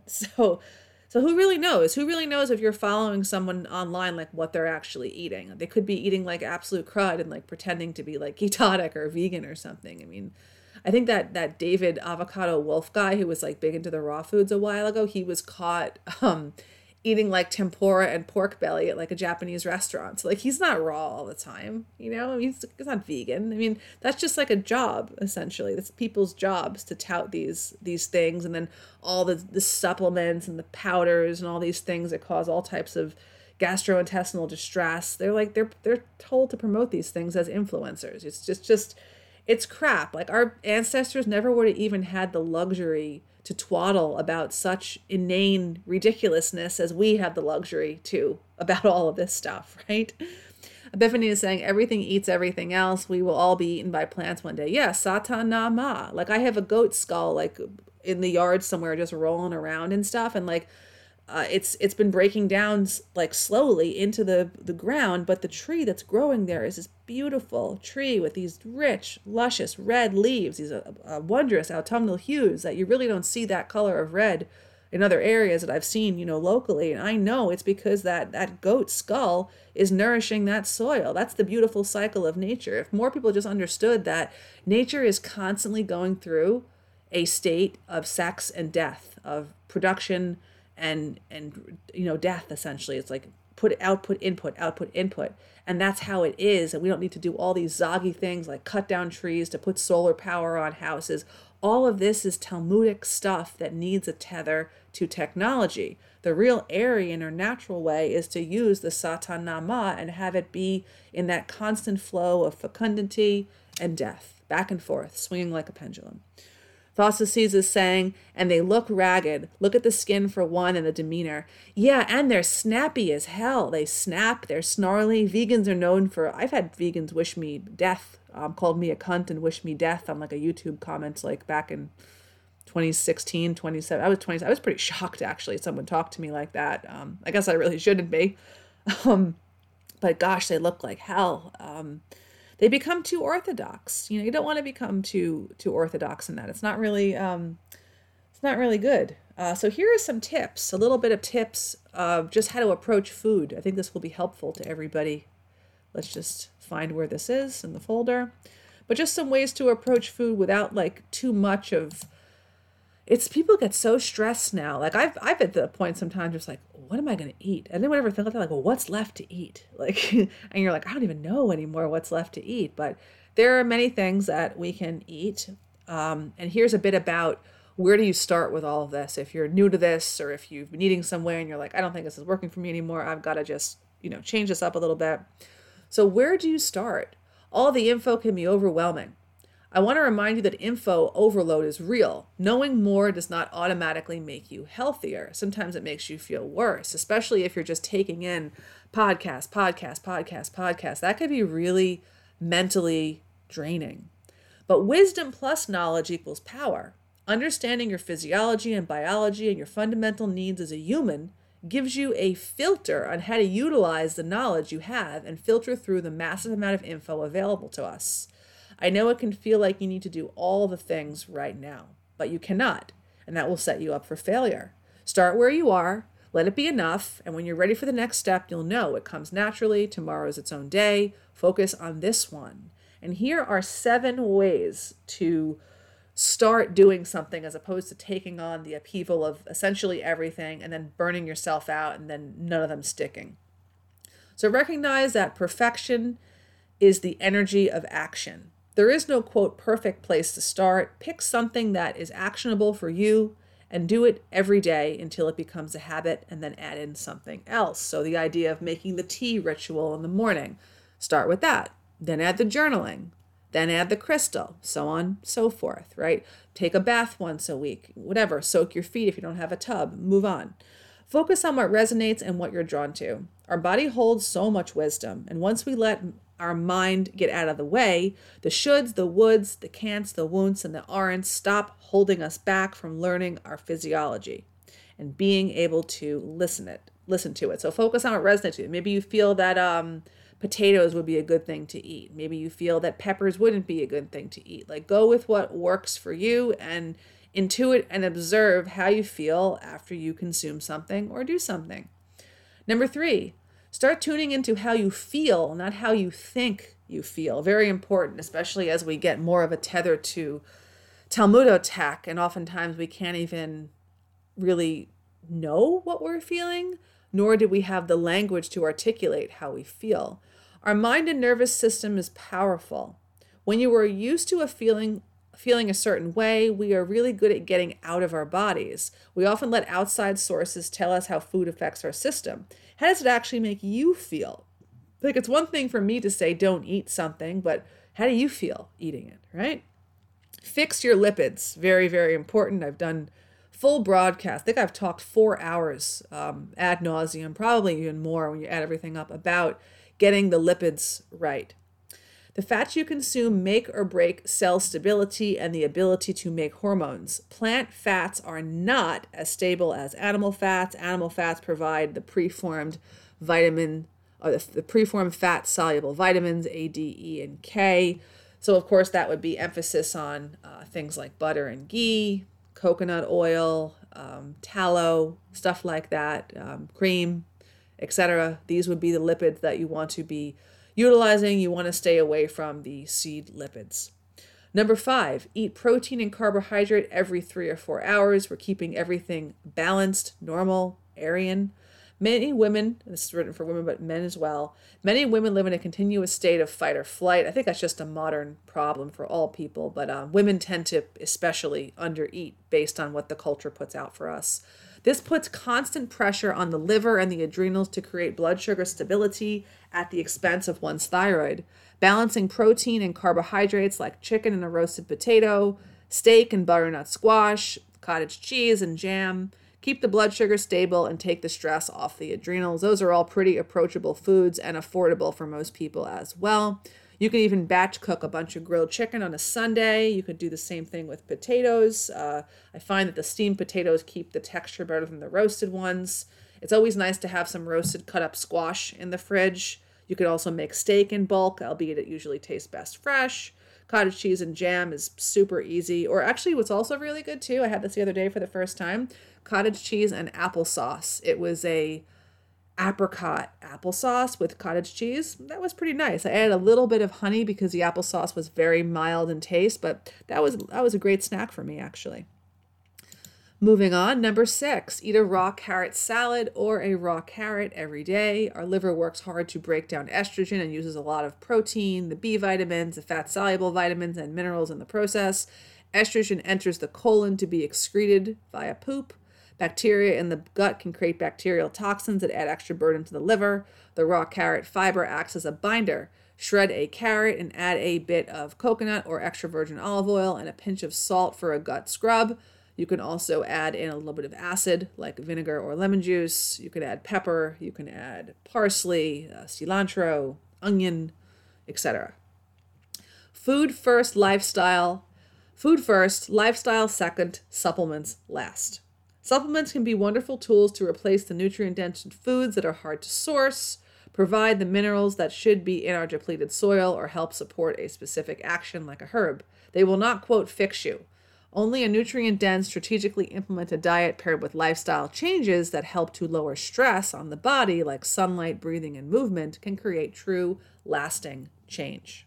So who really knows? Who really knows if you're following someone online, like what they're actually eating? They could be eating like absolute crud and like pretending to be like ketotic or vegan or something. I mean, I think that David Avocado Wolf guy who was like big into the raw foods a while ago, he was caught eating like tempura and pork belly at like a Japanese restaurant. So like, he's not raw all the time, I mean, he's not vegan. I mean, that's just like a job, essentially. That's people's jobs to tout these things, and then all the supplements and the powders and all these things that cause all types of gastrointestinal distress. They're told to promote these things as influencers. It's just it's crap. Like, our ancestors never would have even had the luxury to twaddle about such inane ridiculousness as we have the luxury to about all of this stuff, right? Epiphany is saying everything eats everything else. We will all be eaten by plants one day. Yeah, Satanama. Like, I have a goat skull like in the yard somewhere just rolling around and stuff, and like it's been breaking down like slowly into the ground, but the tree that's growing there is this beautiful tree with these rich, luscious red leaves, these wondrous autumnal hues that you really don't see that color of red in other areas that I've seen, locally. And I know it's because that goat skull is nourishing that soil. That's the beautiful cycle of nature. If more people just understood that nature is constantly going through a state of sex and death, of production and death, essentially. It's like output input, and that's how it is. And we don't need to do all these zoggy things like cut down trees to put solar power on houses. All of this is Talmudic stuff that needs a tether to technology. The real Aryan or natural way is to use the Satanama and have it be in that constant flow of fecundity and death, back and forth, swinging like a pendulum. Thosaces is saying, and they look ragged. Look at the skin for one and the demeanor. Yeah, and they're snappy as hell. They snap, they're snarly. Vegans are known for, I've had vegans wish me death, called me a cunt and wish me death on like a YouTube comment like back in 2016, 27. I was pretty shocked actually. Someone talked to me like that. I guess I really shouldn't be. But gosh, they look like hell. They become too orthodox. You don't want to become too orthodox in that. It's not really good. So here are some tips, a little bit of tips of just how to approach food. I think this will be helpful to everybody. Let's just find where this is in the folder. But just some ways to approach food without like too much of, people get so stressed now. Like I've at the point sometimes just like, what am I going to eat? And then whenever I think like that, like, well, what's left to eat? Like, and you're like, I don't even know anymore what's left to eat. But there are many things that we can eat. And here's a bit about where do you start with all of this? If you're new to this, or if you've been eating somewhere and you're like, I don't think this is working for me anymore. I've got to just, change this up a little bit. So where do you start? All the info can be overwhelming. I want to remind you that info overload is real. Knowing more does not automatically make you healthier. Sometimes it makes you feel worse, especially if you're just taking in podcast. That could be really mentally draining. But wisdom plus knowledge equals power. Understanding your physiology and biology and your fundamental needs as a human gives you a filter on how to utilize the knowledge you have and filter through the massive amount of info available to us. I know it can feel like you need to do all the things right now, but you cannot, and that will set you up for failure. Start where you are, let it be enough, and when you're ready for the next step, you'll know it comes naturally. Tomorrow is its own day. Focus on this one. And here are 7 ways to start doing something as opposed to taking on the upheaval of essentially everything and then burning yourself out and then none of them sticking. So recognize that perfection is the energy of action. There is no, quote, perfect place to start. Pick something that is actionable for you and do it every day until it becomes a habit, and then add in something else. So the idea of making the tea ritual in the morning, start with that. Then add the journaling. Then add the crystal, so on, so forth, right? Take a bath once a week, whatever. Soak your feet if you don't have a tub. Move on. Focus on what resonates and what you're drawn to. Our body holds so much wisdom, and once we let our mind get out of the way, the shoulds, the woulds, the can'ts, the won'ts, and the aren'ts stop holding us back from learning our physiology and being able to listen to it. So focus on what resonates with you. Maybe you feel that potatoes would be a good thing to eat. Maybe you feel that peppers wouldn't be a good thing to eat. Like, go with what works for you and intuit and observe how you feel after you consume something or do something. Number 3, start tuning into how you feel, not how you think you feel. Very important, especially as we get more of a tether to Talmudotech, and oftentimes we can't even really know what we're feeling, nor do we have the language to articulate how we feel. Our mind and nervous system is powerful. When you are used to feeling a certain way, we are really good at getting out of our bodies. We often let outside sources tell us how food affects our system. How does it actually make you feel? Like, it's one thing for me to say don't eat something, but how do you feel eating it, right? Fix your lipids. Very, very important. I've done full broadcast. I think I've talked 4 hours ad nauseum, probably even more when you add everything up, about getting the lipids right. The fats you consume make or break cell stability and the ability to make hormones. Plant fats are not as stable as animal fats. Animal fats provide the preformed vitamin, or the preformed fat-soluble vitamins, A, D, E, and K. So, of course, that would be emphasis on things like butter and ghee, coconut oil, tallow, stuff like that, cream, etc. These would be the lipids that you want to be utilizing. You want to stay away from the seed lipids. Number 5, eat protein and carbohydrate every 3 or 4 hours. We're keeping everything balanced, normal, Aryan. Many women, this is written for women, but men as well, many women live in a continuous state of fight or flight. I think that's just a modern problem for all people, but women tend to especially undereat based on what the culture puts out for us. This puts constant pressure on the liver and the adrenals to create blood sugar stability at the expense of one's thyroid. Balancing protein and carbohydrates like chicken and a roasted potato, steak and butternut squash, cottage cheese and jam. Keep the blood sugar stable and take the stress off the adrenals. Those are all pretty approachable foods and affordable for most people as well. You can even batch cook a bunch of grilled chicken on a Sunday. You could do the same thing with potatoes. I find that the steamed potatoes keep the texture better than the roasted ones. It's always nice to have some roasted cut up squash in the fridge. You could also make steak in bulk, albeit it usually tastes best fresh. Cottage cheese and jam is super easy. Or actually, what's also really good too, I had this the other day for the first time, cottage cheese and applesauce. It was a apricot applesauce with cottage cheese. That was pretty nice. I added a little bit of honey because the applesauce was very mild in taste, but that was a great snack for me, actually. Moving on, number 6, eat a raw carrot salad or a raw carrot every day. Our liver works hard to break down estrogen and uses a lot of protein, the B vitamins, the fat-soluble vitamins, and minerals in the process. Estrogen enters the colon to be excreted via poop. Bacteria in the gut can create bacterial toxins that add extra burden to the liver. The raw carrot fiber acts as a binder. Shred a carrot and add a bit of coconut or extra virgin olive oil and a pinch of salt for a gut scrub. You can also add in a little bit of acid like vinegar or lemon juice. You could add pepper. You can add parsley, cilantro, onion, etc. Food first, lifestyle second, supplements last. Supplements can be wonderful tools to replace the nutrient-dense foods that are hard to source, provide the minerals that should be in our depleted soil, or help support a specific action like a herb. They will not, quote, fix you. Only a nutrient-dense, strategically implemented diet paired with lifestyle changes that help to lower stress on the body, like sunlight, breathing, and movement, can create true, lasting change.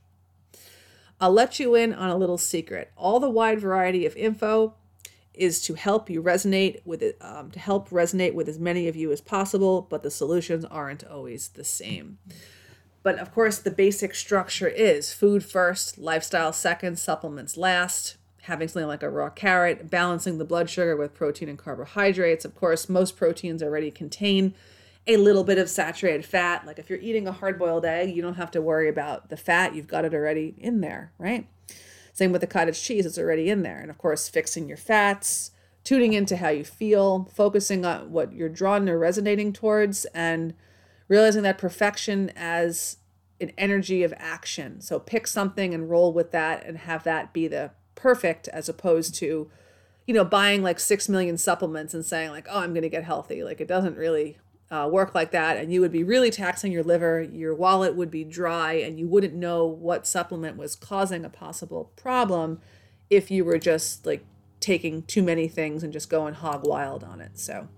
I'll let you in on a little secret. All the wide variety of info is to help you resonate with it, to help resonate with as many of you as possible, but the solutions aren't always the same. But of course, the basic structure is food first, lifestyle second, supplements last. Having something like a raw carrot, balancing the blood sugar with protein and carbohydrates. Of course, most proteins already contain a little bit of saturated fat. Like if you're eating a hard-boiled egg, you don't have to worry about the fat. You've got it already in there, right? Same with the cottage cheese, it's already in there. And of course, fixing your fats, tuning into how you feel, focusing on what you're drawn or resonating towards, and realizing that perfection as an energy of action. So pick something and roll with that and have that be the perfect, as opposed to, buying like 6 million supplements and saying like, oh, I'm going to get healthy. Like it doesn't really work like that. And you would be really taxing your liver. Your wallet would be dry and you wouldn't know what supplement was causing a possible problem if you were just like taking too many things and just going hog wild on it. So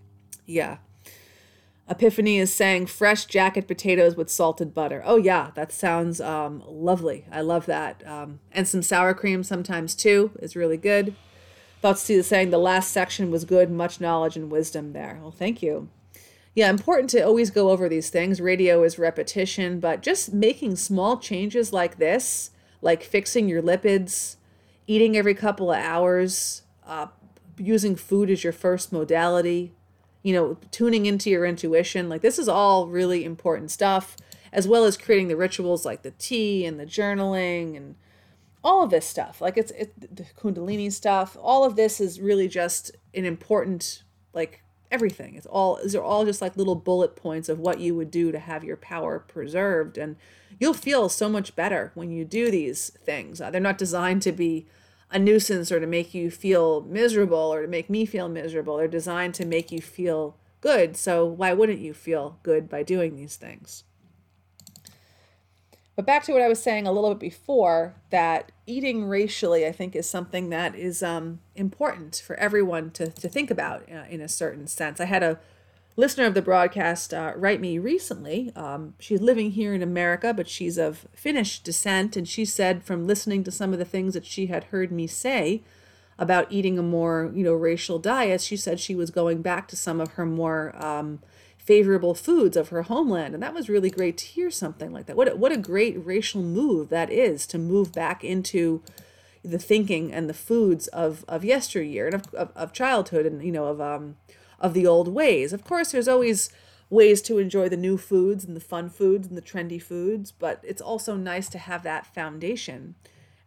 yeah. Epiphany is saying fresh jacket potatoes with salted butter. Oh yeah, that sounds lovely. I love that. And some sour cream sometimes too is really good. Thoughts to is saying the last section was good, much knowledge and wisdom there. Well, thank you. Yeah, important to always go over these things. Radio is repetition, but just making small changes like this, like fixing your lipids, eating every couple of hours, using food as your first modality, tuning into your intuition. Like this is all really important stuff, as well as creating the rituals like the tea and the journaling and all of this stuff. Like it's the Kundalini stuff. All of this is really just an important, like everything. These are all just like little bullet points of what you would do to have your power preserved. And you'll feel so much better when you do these things. They're not designed to be a nuisance or to make you feel miserable or to make me feel miserable. They're designed to make you feel good. So why wouldn't you feel good by doing these things? But back to what I was saying a little bit before, that eating racially, I think, is something that is important for everyone to think about in a certain sense. I had a listener of the broadcast write me recently. She's living here in America, but she's of Finnish descent. And she said from listening to some of the things that she had heard me say about eating a more, racial diet, she said she was going back to some of her more favorable foods of her homeland. And that was really great to hear something like that. What a great racial move that is, to move back into the thinking and the foods of yesteryear and of childhood and, of the old ways. Of course, there's always ways to enjoy the new foods and the fun foods and the trendy foods, but it's also nice to have that foundation.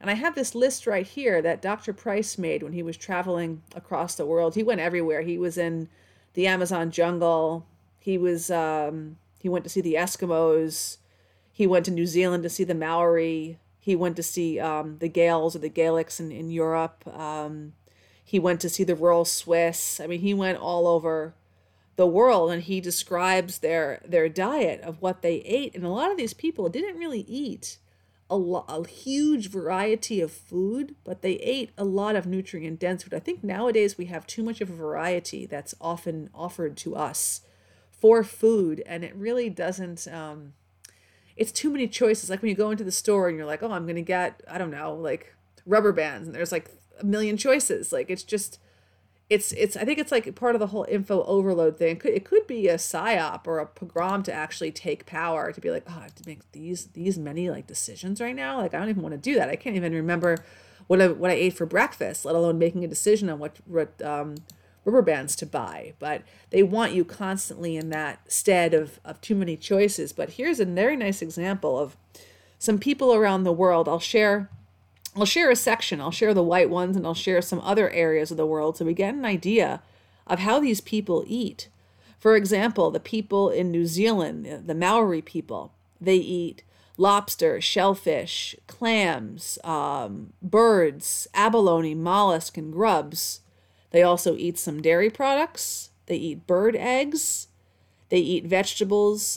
And I have this list right here that Dr. Price made when he was traveling across the world. He went everywhere. He was in the Amazon jungle. He went to see the Eskimos. He went to New Zealand to see the Maori. He went to see the Gaels or the Gaelics in Europe. He went to see the rural Swiss. I mean, he went all over the world, and he describes their diet of what they ate. And a lot of these people didn't really eat a huge variety of food, but they ate a lot of nutrient dense food. I think nowadays we have too much of a variety that's often offered to us for food, and it really doesn't, it's too many choices. Like when you go into the store and you're like, oh, I'm going to get, I don't know, like rubber bands, and there's like a million choices. Like it's just, it's I think it's like part of the whole info overload thing. It could be a psyop or a pogrom to actually take power, to be like, oh, I have to make these many like decisions right now. Like I don't even want to do that. I can't even remember what I ate for breakfast, let alone making a decision on what rubber bands to buy. But they want you constantly in that stead of too many choices. But here's a very nice example of some people around the world. I'll share a section. I'll share the white ones, and I'll share some other areas of the world so we get an idea of how these people eat. For example, the people in New Zealand, the Maori people, they eat lobster, shellfish, clams, birds, abalone, mollusk, and grubs. They also eat some dairy products. They eat bird eggs. They eat vegetables.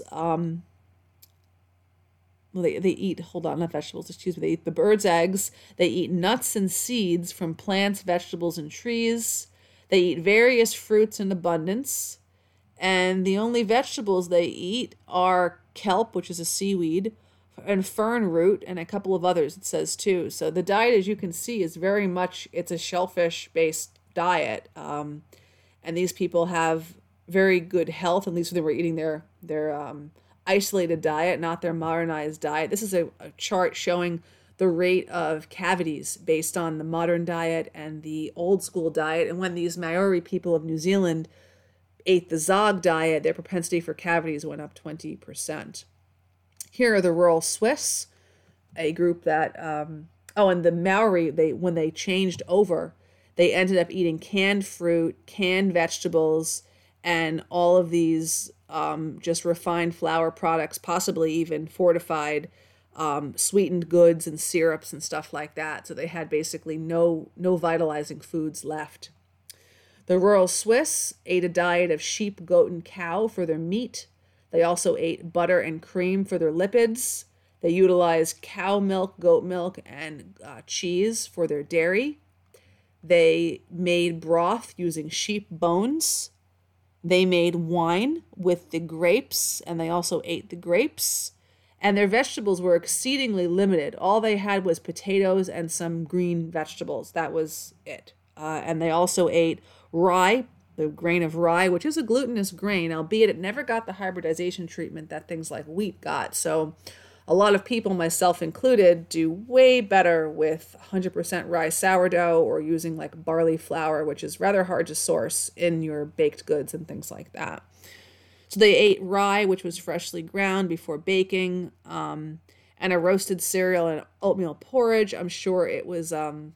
They eat, hold on, not vegetables, excuse me. They eat the bird's eggs. They eat nuts and seeds from plants, vegetables, and trees. They eat various fruits in abundance. And the only vegetables they eat are kelp, which is a seaweed, and fern root, and a couple of others, it says too. So the diet, as you can see, is very much, it's a shellfish-based diet. And these people have very good health, at least when they were eating their isolated diet, not their modernized diet. This is a chart showing the rate of cavities based on the modern diet and the old school diet. And when these Maori people of New Zealand ate the Zog diet, their propensity for cavities went up 20%. Here are the rural Swiss, a group that, and the Maori, when they changed over, they ended up eating canned fruit, canned vegetables, and all of these just refined flour products, possibly even fortified sweetened goods and syrups and stuff like that. So they had basically no vitalizing foods left. The rural Swiss ate a diet of sheep, goat, and cow for their meat. They also ate butter and cream for their lipids. They utilized cow milk, goat milk, and cheese for their dairy. They made broth using sheep bones. They made wine with the grapes, and they also ate the grapes. And their vegetables were exceedingly limited. All they had was potatoes and some green vegetables. That was it. And they also ate rye, the grain of rye, which is a glutinous grain, albeit it never got the hybridization treatment that things like wheat got. So a lot of people, myself included, do way better with 100% rye sourdough or using like barley flour, which is rather hard to source in your baked goods and things like that. So they ate rye, which was freshly ground before baking, and a roasted cereal and oatmeal porridge. I'm sure it was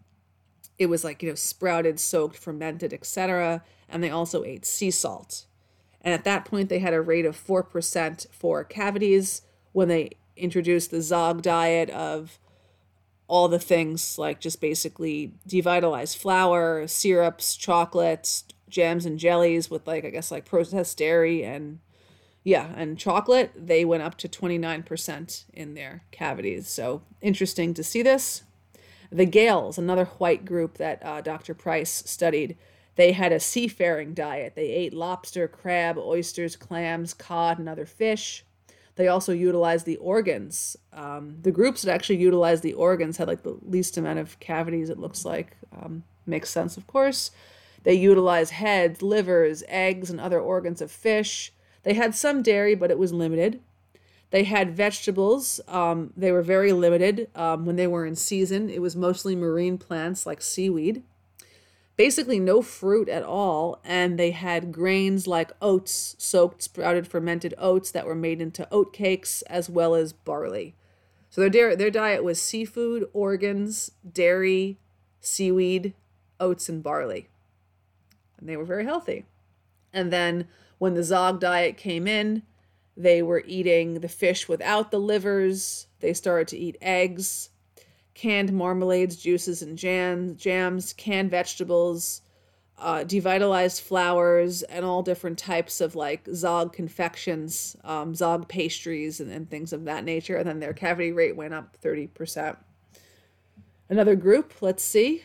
like, sprouted, soaked, fermented, etc. And they also ate sea salt. And at that point, they had a rate of 4% for cavities. When they introduced the Zog diet of all the things like just basically devitalized flour, syrups, chocolates, jams and jellies with processed dairy and chocolate, they went up to 29% in their cavities. So interesting to see this. The Gaels, another white group that Dr. Price studied, they had a seafaring diet. They ate lobster, crab, oysters, clams, cod, and other fish. They also utilized the organs. The groups that actually utilized the organs had like the least amount of cavities, it looks like. Makes sense, of course. They utilized heads, livers, eggs, and other organs of fish. They had some dairy, but it was limited. They had vegetables. They were very limited when they were in season. It was mostly marine plants like seaweed. Basically no fruit at all, and they had grains like oats, soaked, sprouted, fermented oats that were made into oat cakes, as well as barley. So their diet was seafood, organs, dairy, seaweed, oats, and barley. And they were very healthy. And then when the Zog diet came in, they were eating the fish without the livers. They started to eat eggs, canned marmalades, juices, and jams, canned vegetables, devitalized flours, and all different types of like Zog confections, Zog pastries, and things of that nature. And then their cavity rate went up 30%. Another group, let's see.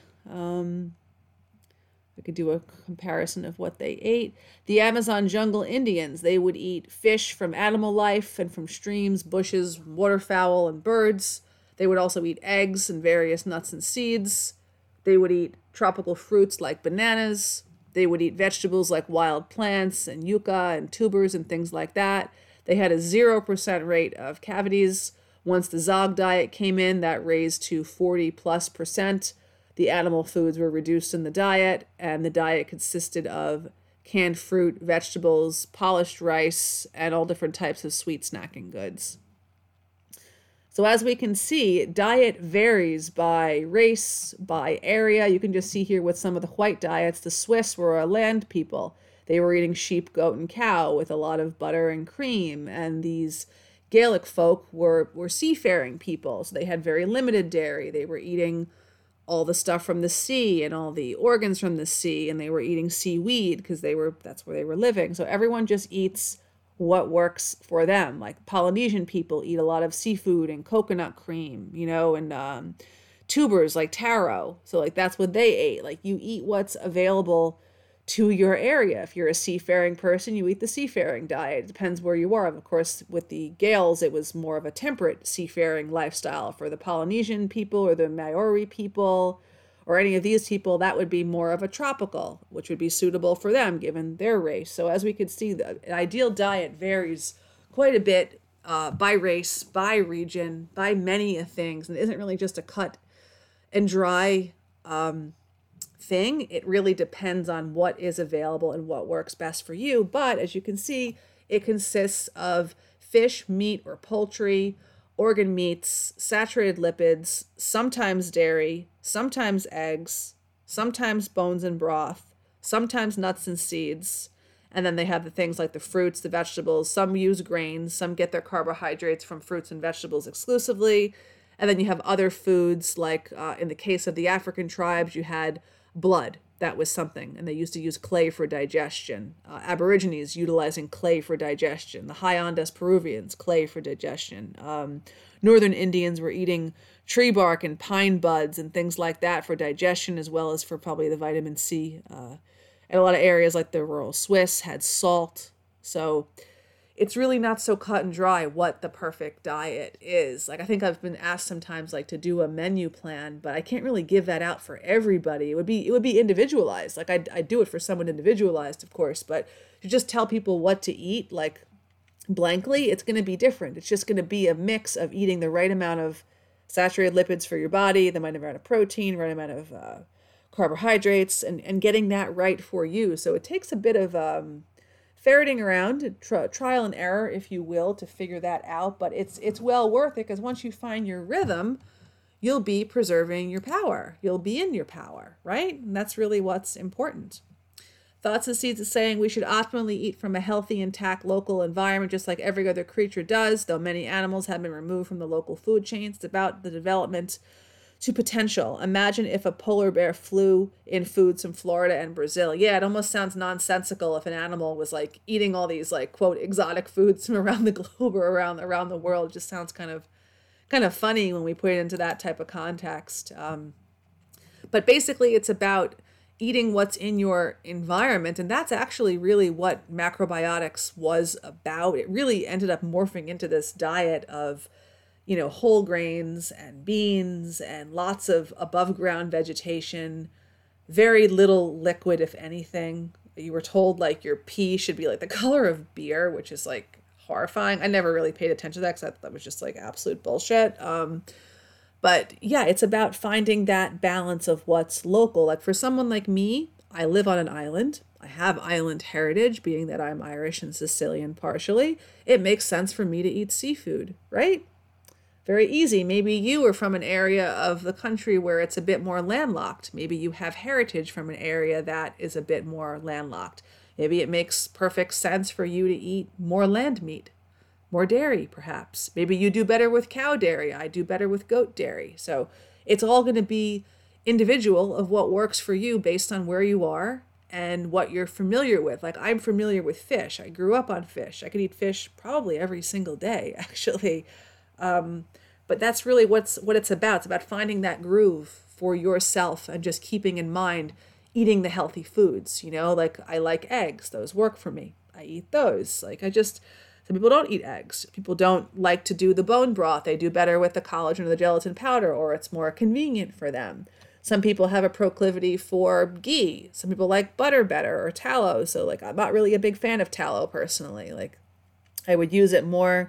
We could do a comparison of what they ate. The Amazon jungle Indians, they would eat fish from animal life and from streams, bushes, waterfowl, and birds. They would also eat eggs and various nuts and seeds. They would eat tropical fruits like bananas. They would eat vegetables like wild plants and yucca and tubers and things like that. They had a 0% rate of cavities. Once the Zog diet came in, that raised to 40+%. The animal foods were reduced in the diet, and the diet consisted of canned fruit, vegetables, polished rice, and all different types of sweet snacking goods. So as we can see, diet varies by race, by area. You can just see here with some of the white diets, the Swiss were a land people. They were eating sheep, goat, and cow with a lot of butter and cream. And these Gaelic folk were seafaring people, so they had very limited dairy. They were eating all the stuff from the sea and all the organs from the sea, and they were eating seaweed because that's where they were living. So everyone just eats what works for them. Like Polynesian people eat a lot of seafood and coconut cream, and tubers like taro. So like that's what they ate. Like you eat what's available to your area. If you're a seafaring person, you eat the seafaring diet. It depends where you are. Of course, with the Gaels, it was more of a temperate seafaring lifestyle. For the Polynesian people or the Maori people or any of these people, that would be more of a tropical, which would be suitable for them given their race. So as we can see, the ideal diet varies quite a bit by race, by region, by many things, and it isn't really just a cut and dry thing. It really depends on what is available and what works best for you. But as you can see, it consists of fish, meat, or poultry, organ meats, saturated lipids, sometimes dairy, sometimes eggs, sometimes bones and broth, sometimes nuts and seeds. And then they have the things like the fruits, the vegetables. Some use grains, some get their carbohydrates from fruits and vegetables exclusively. And then you have other foods like in the case of the African tribes, you had blood. That was something. And they used to use clay for digestion. Aborigines utilizing clay for digestion. The High Andes Peruvians, clay for digestion. Northern Indians were eating tree bark and pine buds and things like that for digestion, as well as for probably the vitamin C. And a lot of areas like the rural Swiss had salt. So it's really not so cut and dry what the perfect diet is. Like I think I've been asked sometimes like to do a menu plan, but I can't really give that out for everybody. It would be individualized. Like I'd do it for someone individualized, of course, but to just tell people what to eat like blankly, it's going to be different. It's just going to be a mix of eating the right amount of saturated lipids for your body, the right amount of protein, right amount of carbohydrates, and getting that right for you. So it takes a bit of ferreting around, trial and error, if you will, to figure that out. But it's well worth it because once you find your rhythm, you'll be preserving your power. You'll be in your power, right? And that's really what's important. Thoughts and Seeds is saying we should optimally eat from a healthy, intact local environment, just like every other creature does, though many animals have been removed from the local food chains. It's about the development to potential. Imagine if a polar bear flew in foods from Florida and Brazil. Yeah, it almost sounds nonsensical if an animal was like eating all these like quote exotic foods from around the globe or around the world. It just sounds kind of funny when we put it into that type of context. But basically it's about eating what's in your environment, and that's actually really what macrobiotics was about. It really ended up morphing into this diet of whole grains and beans and lots of above ground vegetation, very little liquid, if anything. You were told like your pee should be like the color of beer, which is like horrifying. I never really paid attention to that because I thought that was just like absolute bullshit. But yeah, it's about finding that balance of what's local. Like for someone like me, I live on an island. I have island heritage, being that I'm Irish and Sicilian partially. It makes sense for me to eat seafood, right? very easy. Maybe you are from an area of the country where it's a bit more landlocked. Maybe you have heritage from an area that is a bit more landlocked. Maybe it makes perfect sense for you to eat more land meat, more dairy, perhaps. Maybe you do better with cow dairy. I do better with goat dairy. So it's all going to be individual of what works for you based on where you are and what you're familiar with. Like, I'm familiar with fish. I grew up on fish. I could eat fish probably every single day, actually. But that's really what it's about. It's about finding that groove for yourself and just keeping in mind eating the healthy foods. Like, I like eggs. Those work for me. I eat those. Some people don't eat eggs. People don't like to do the bone broth. They do better with the collagen or the gelatin powder, or it's more convenient for them. Some people have a proclivity for ghee. Some people like butter better, or tallow. So I'm not really a big fan of tallow personally. I would use it more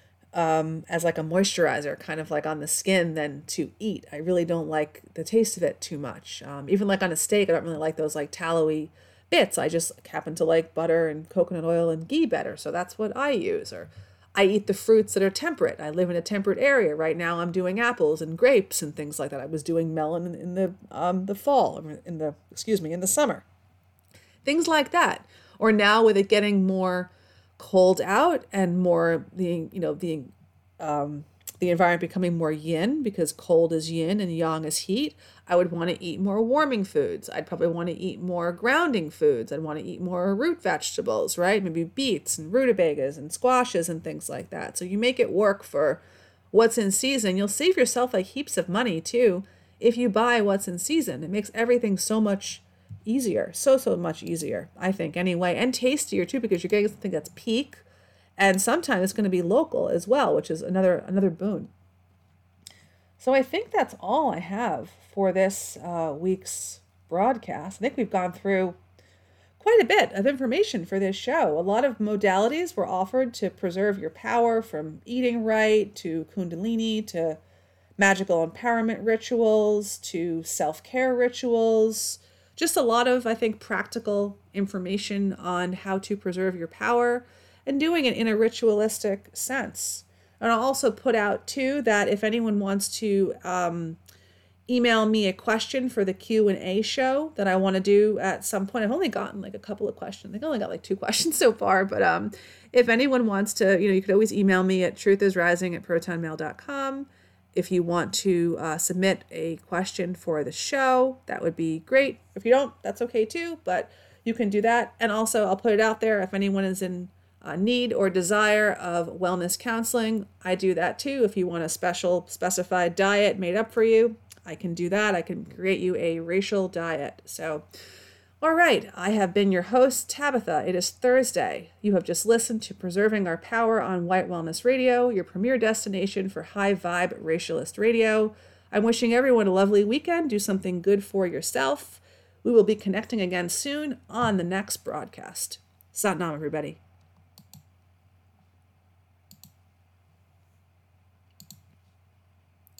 as a moisturizer, kind of on the skin, than to eat. I really don't like the taste of it too much. Even on a steak, I don't really like those tallowy bits. I just happen to like butter and coconut oil and ghee better. So that's what I use. Or I eat the fruits that are temperate. I live in a temperate area. Right now I'm doing apples and grapes and things like that. I was doing melon in the fall, in the summer. Things like that. Or now with it getting more cold out and more the environment becoming more yin, because cold is yin and yang is heat, I would want to eat more warming foods. I'd probably want to eat more grounding foods. I'd want to eat more root vegetables, right? Maybe beets and rutabagas and squashes and things like that. So you make it work for what's in season. You'll save yourself heaps of money too if you buy what's in season. It makes everything so much easier, so much easier, I think, anyway, and tastier too, because you're getting something that's peak, and sometimes it's going to be local as well, which is another boon. So I think that's all I have for this week's broadcast. I think we've gone through quite a bit of information for this show. A lot of modalities were offered to preserve your power, from eating right to Kundalini to magical empowerment rituals to self-care rituals. Just a lot of, I think, practical information on how to preserve your power and doing it in a ritualistic sense. And I'll also put out, too, that if anyone wants to email me a question for the Q&A show that I want to do at some point. I've only gotten a couple of questions. I think I only got 2 questions so far. But if anyone wants to, you could always email me at truthisrising@protonmail.com. If you want to submit a question for the show, that would be great. If you don't, that's okay too, but you can do that. And also, I'll put it out there, if anyone is in need or desire of wellness counseling, I do that too. If you want a special specified diet made up for you, I can do that. I can create you a racial diet. So, all right, I have been your host, Tabitha. It is Thursday. You have just listened to Preserving Our Power on White Wellness Radio, your premier destination for high-vibe racialist radio. I'm wishing everyone a lovely weekend. Do something good for yourself. We will be connecting again soon on the next broadcast. Sat Nam, everybody.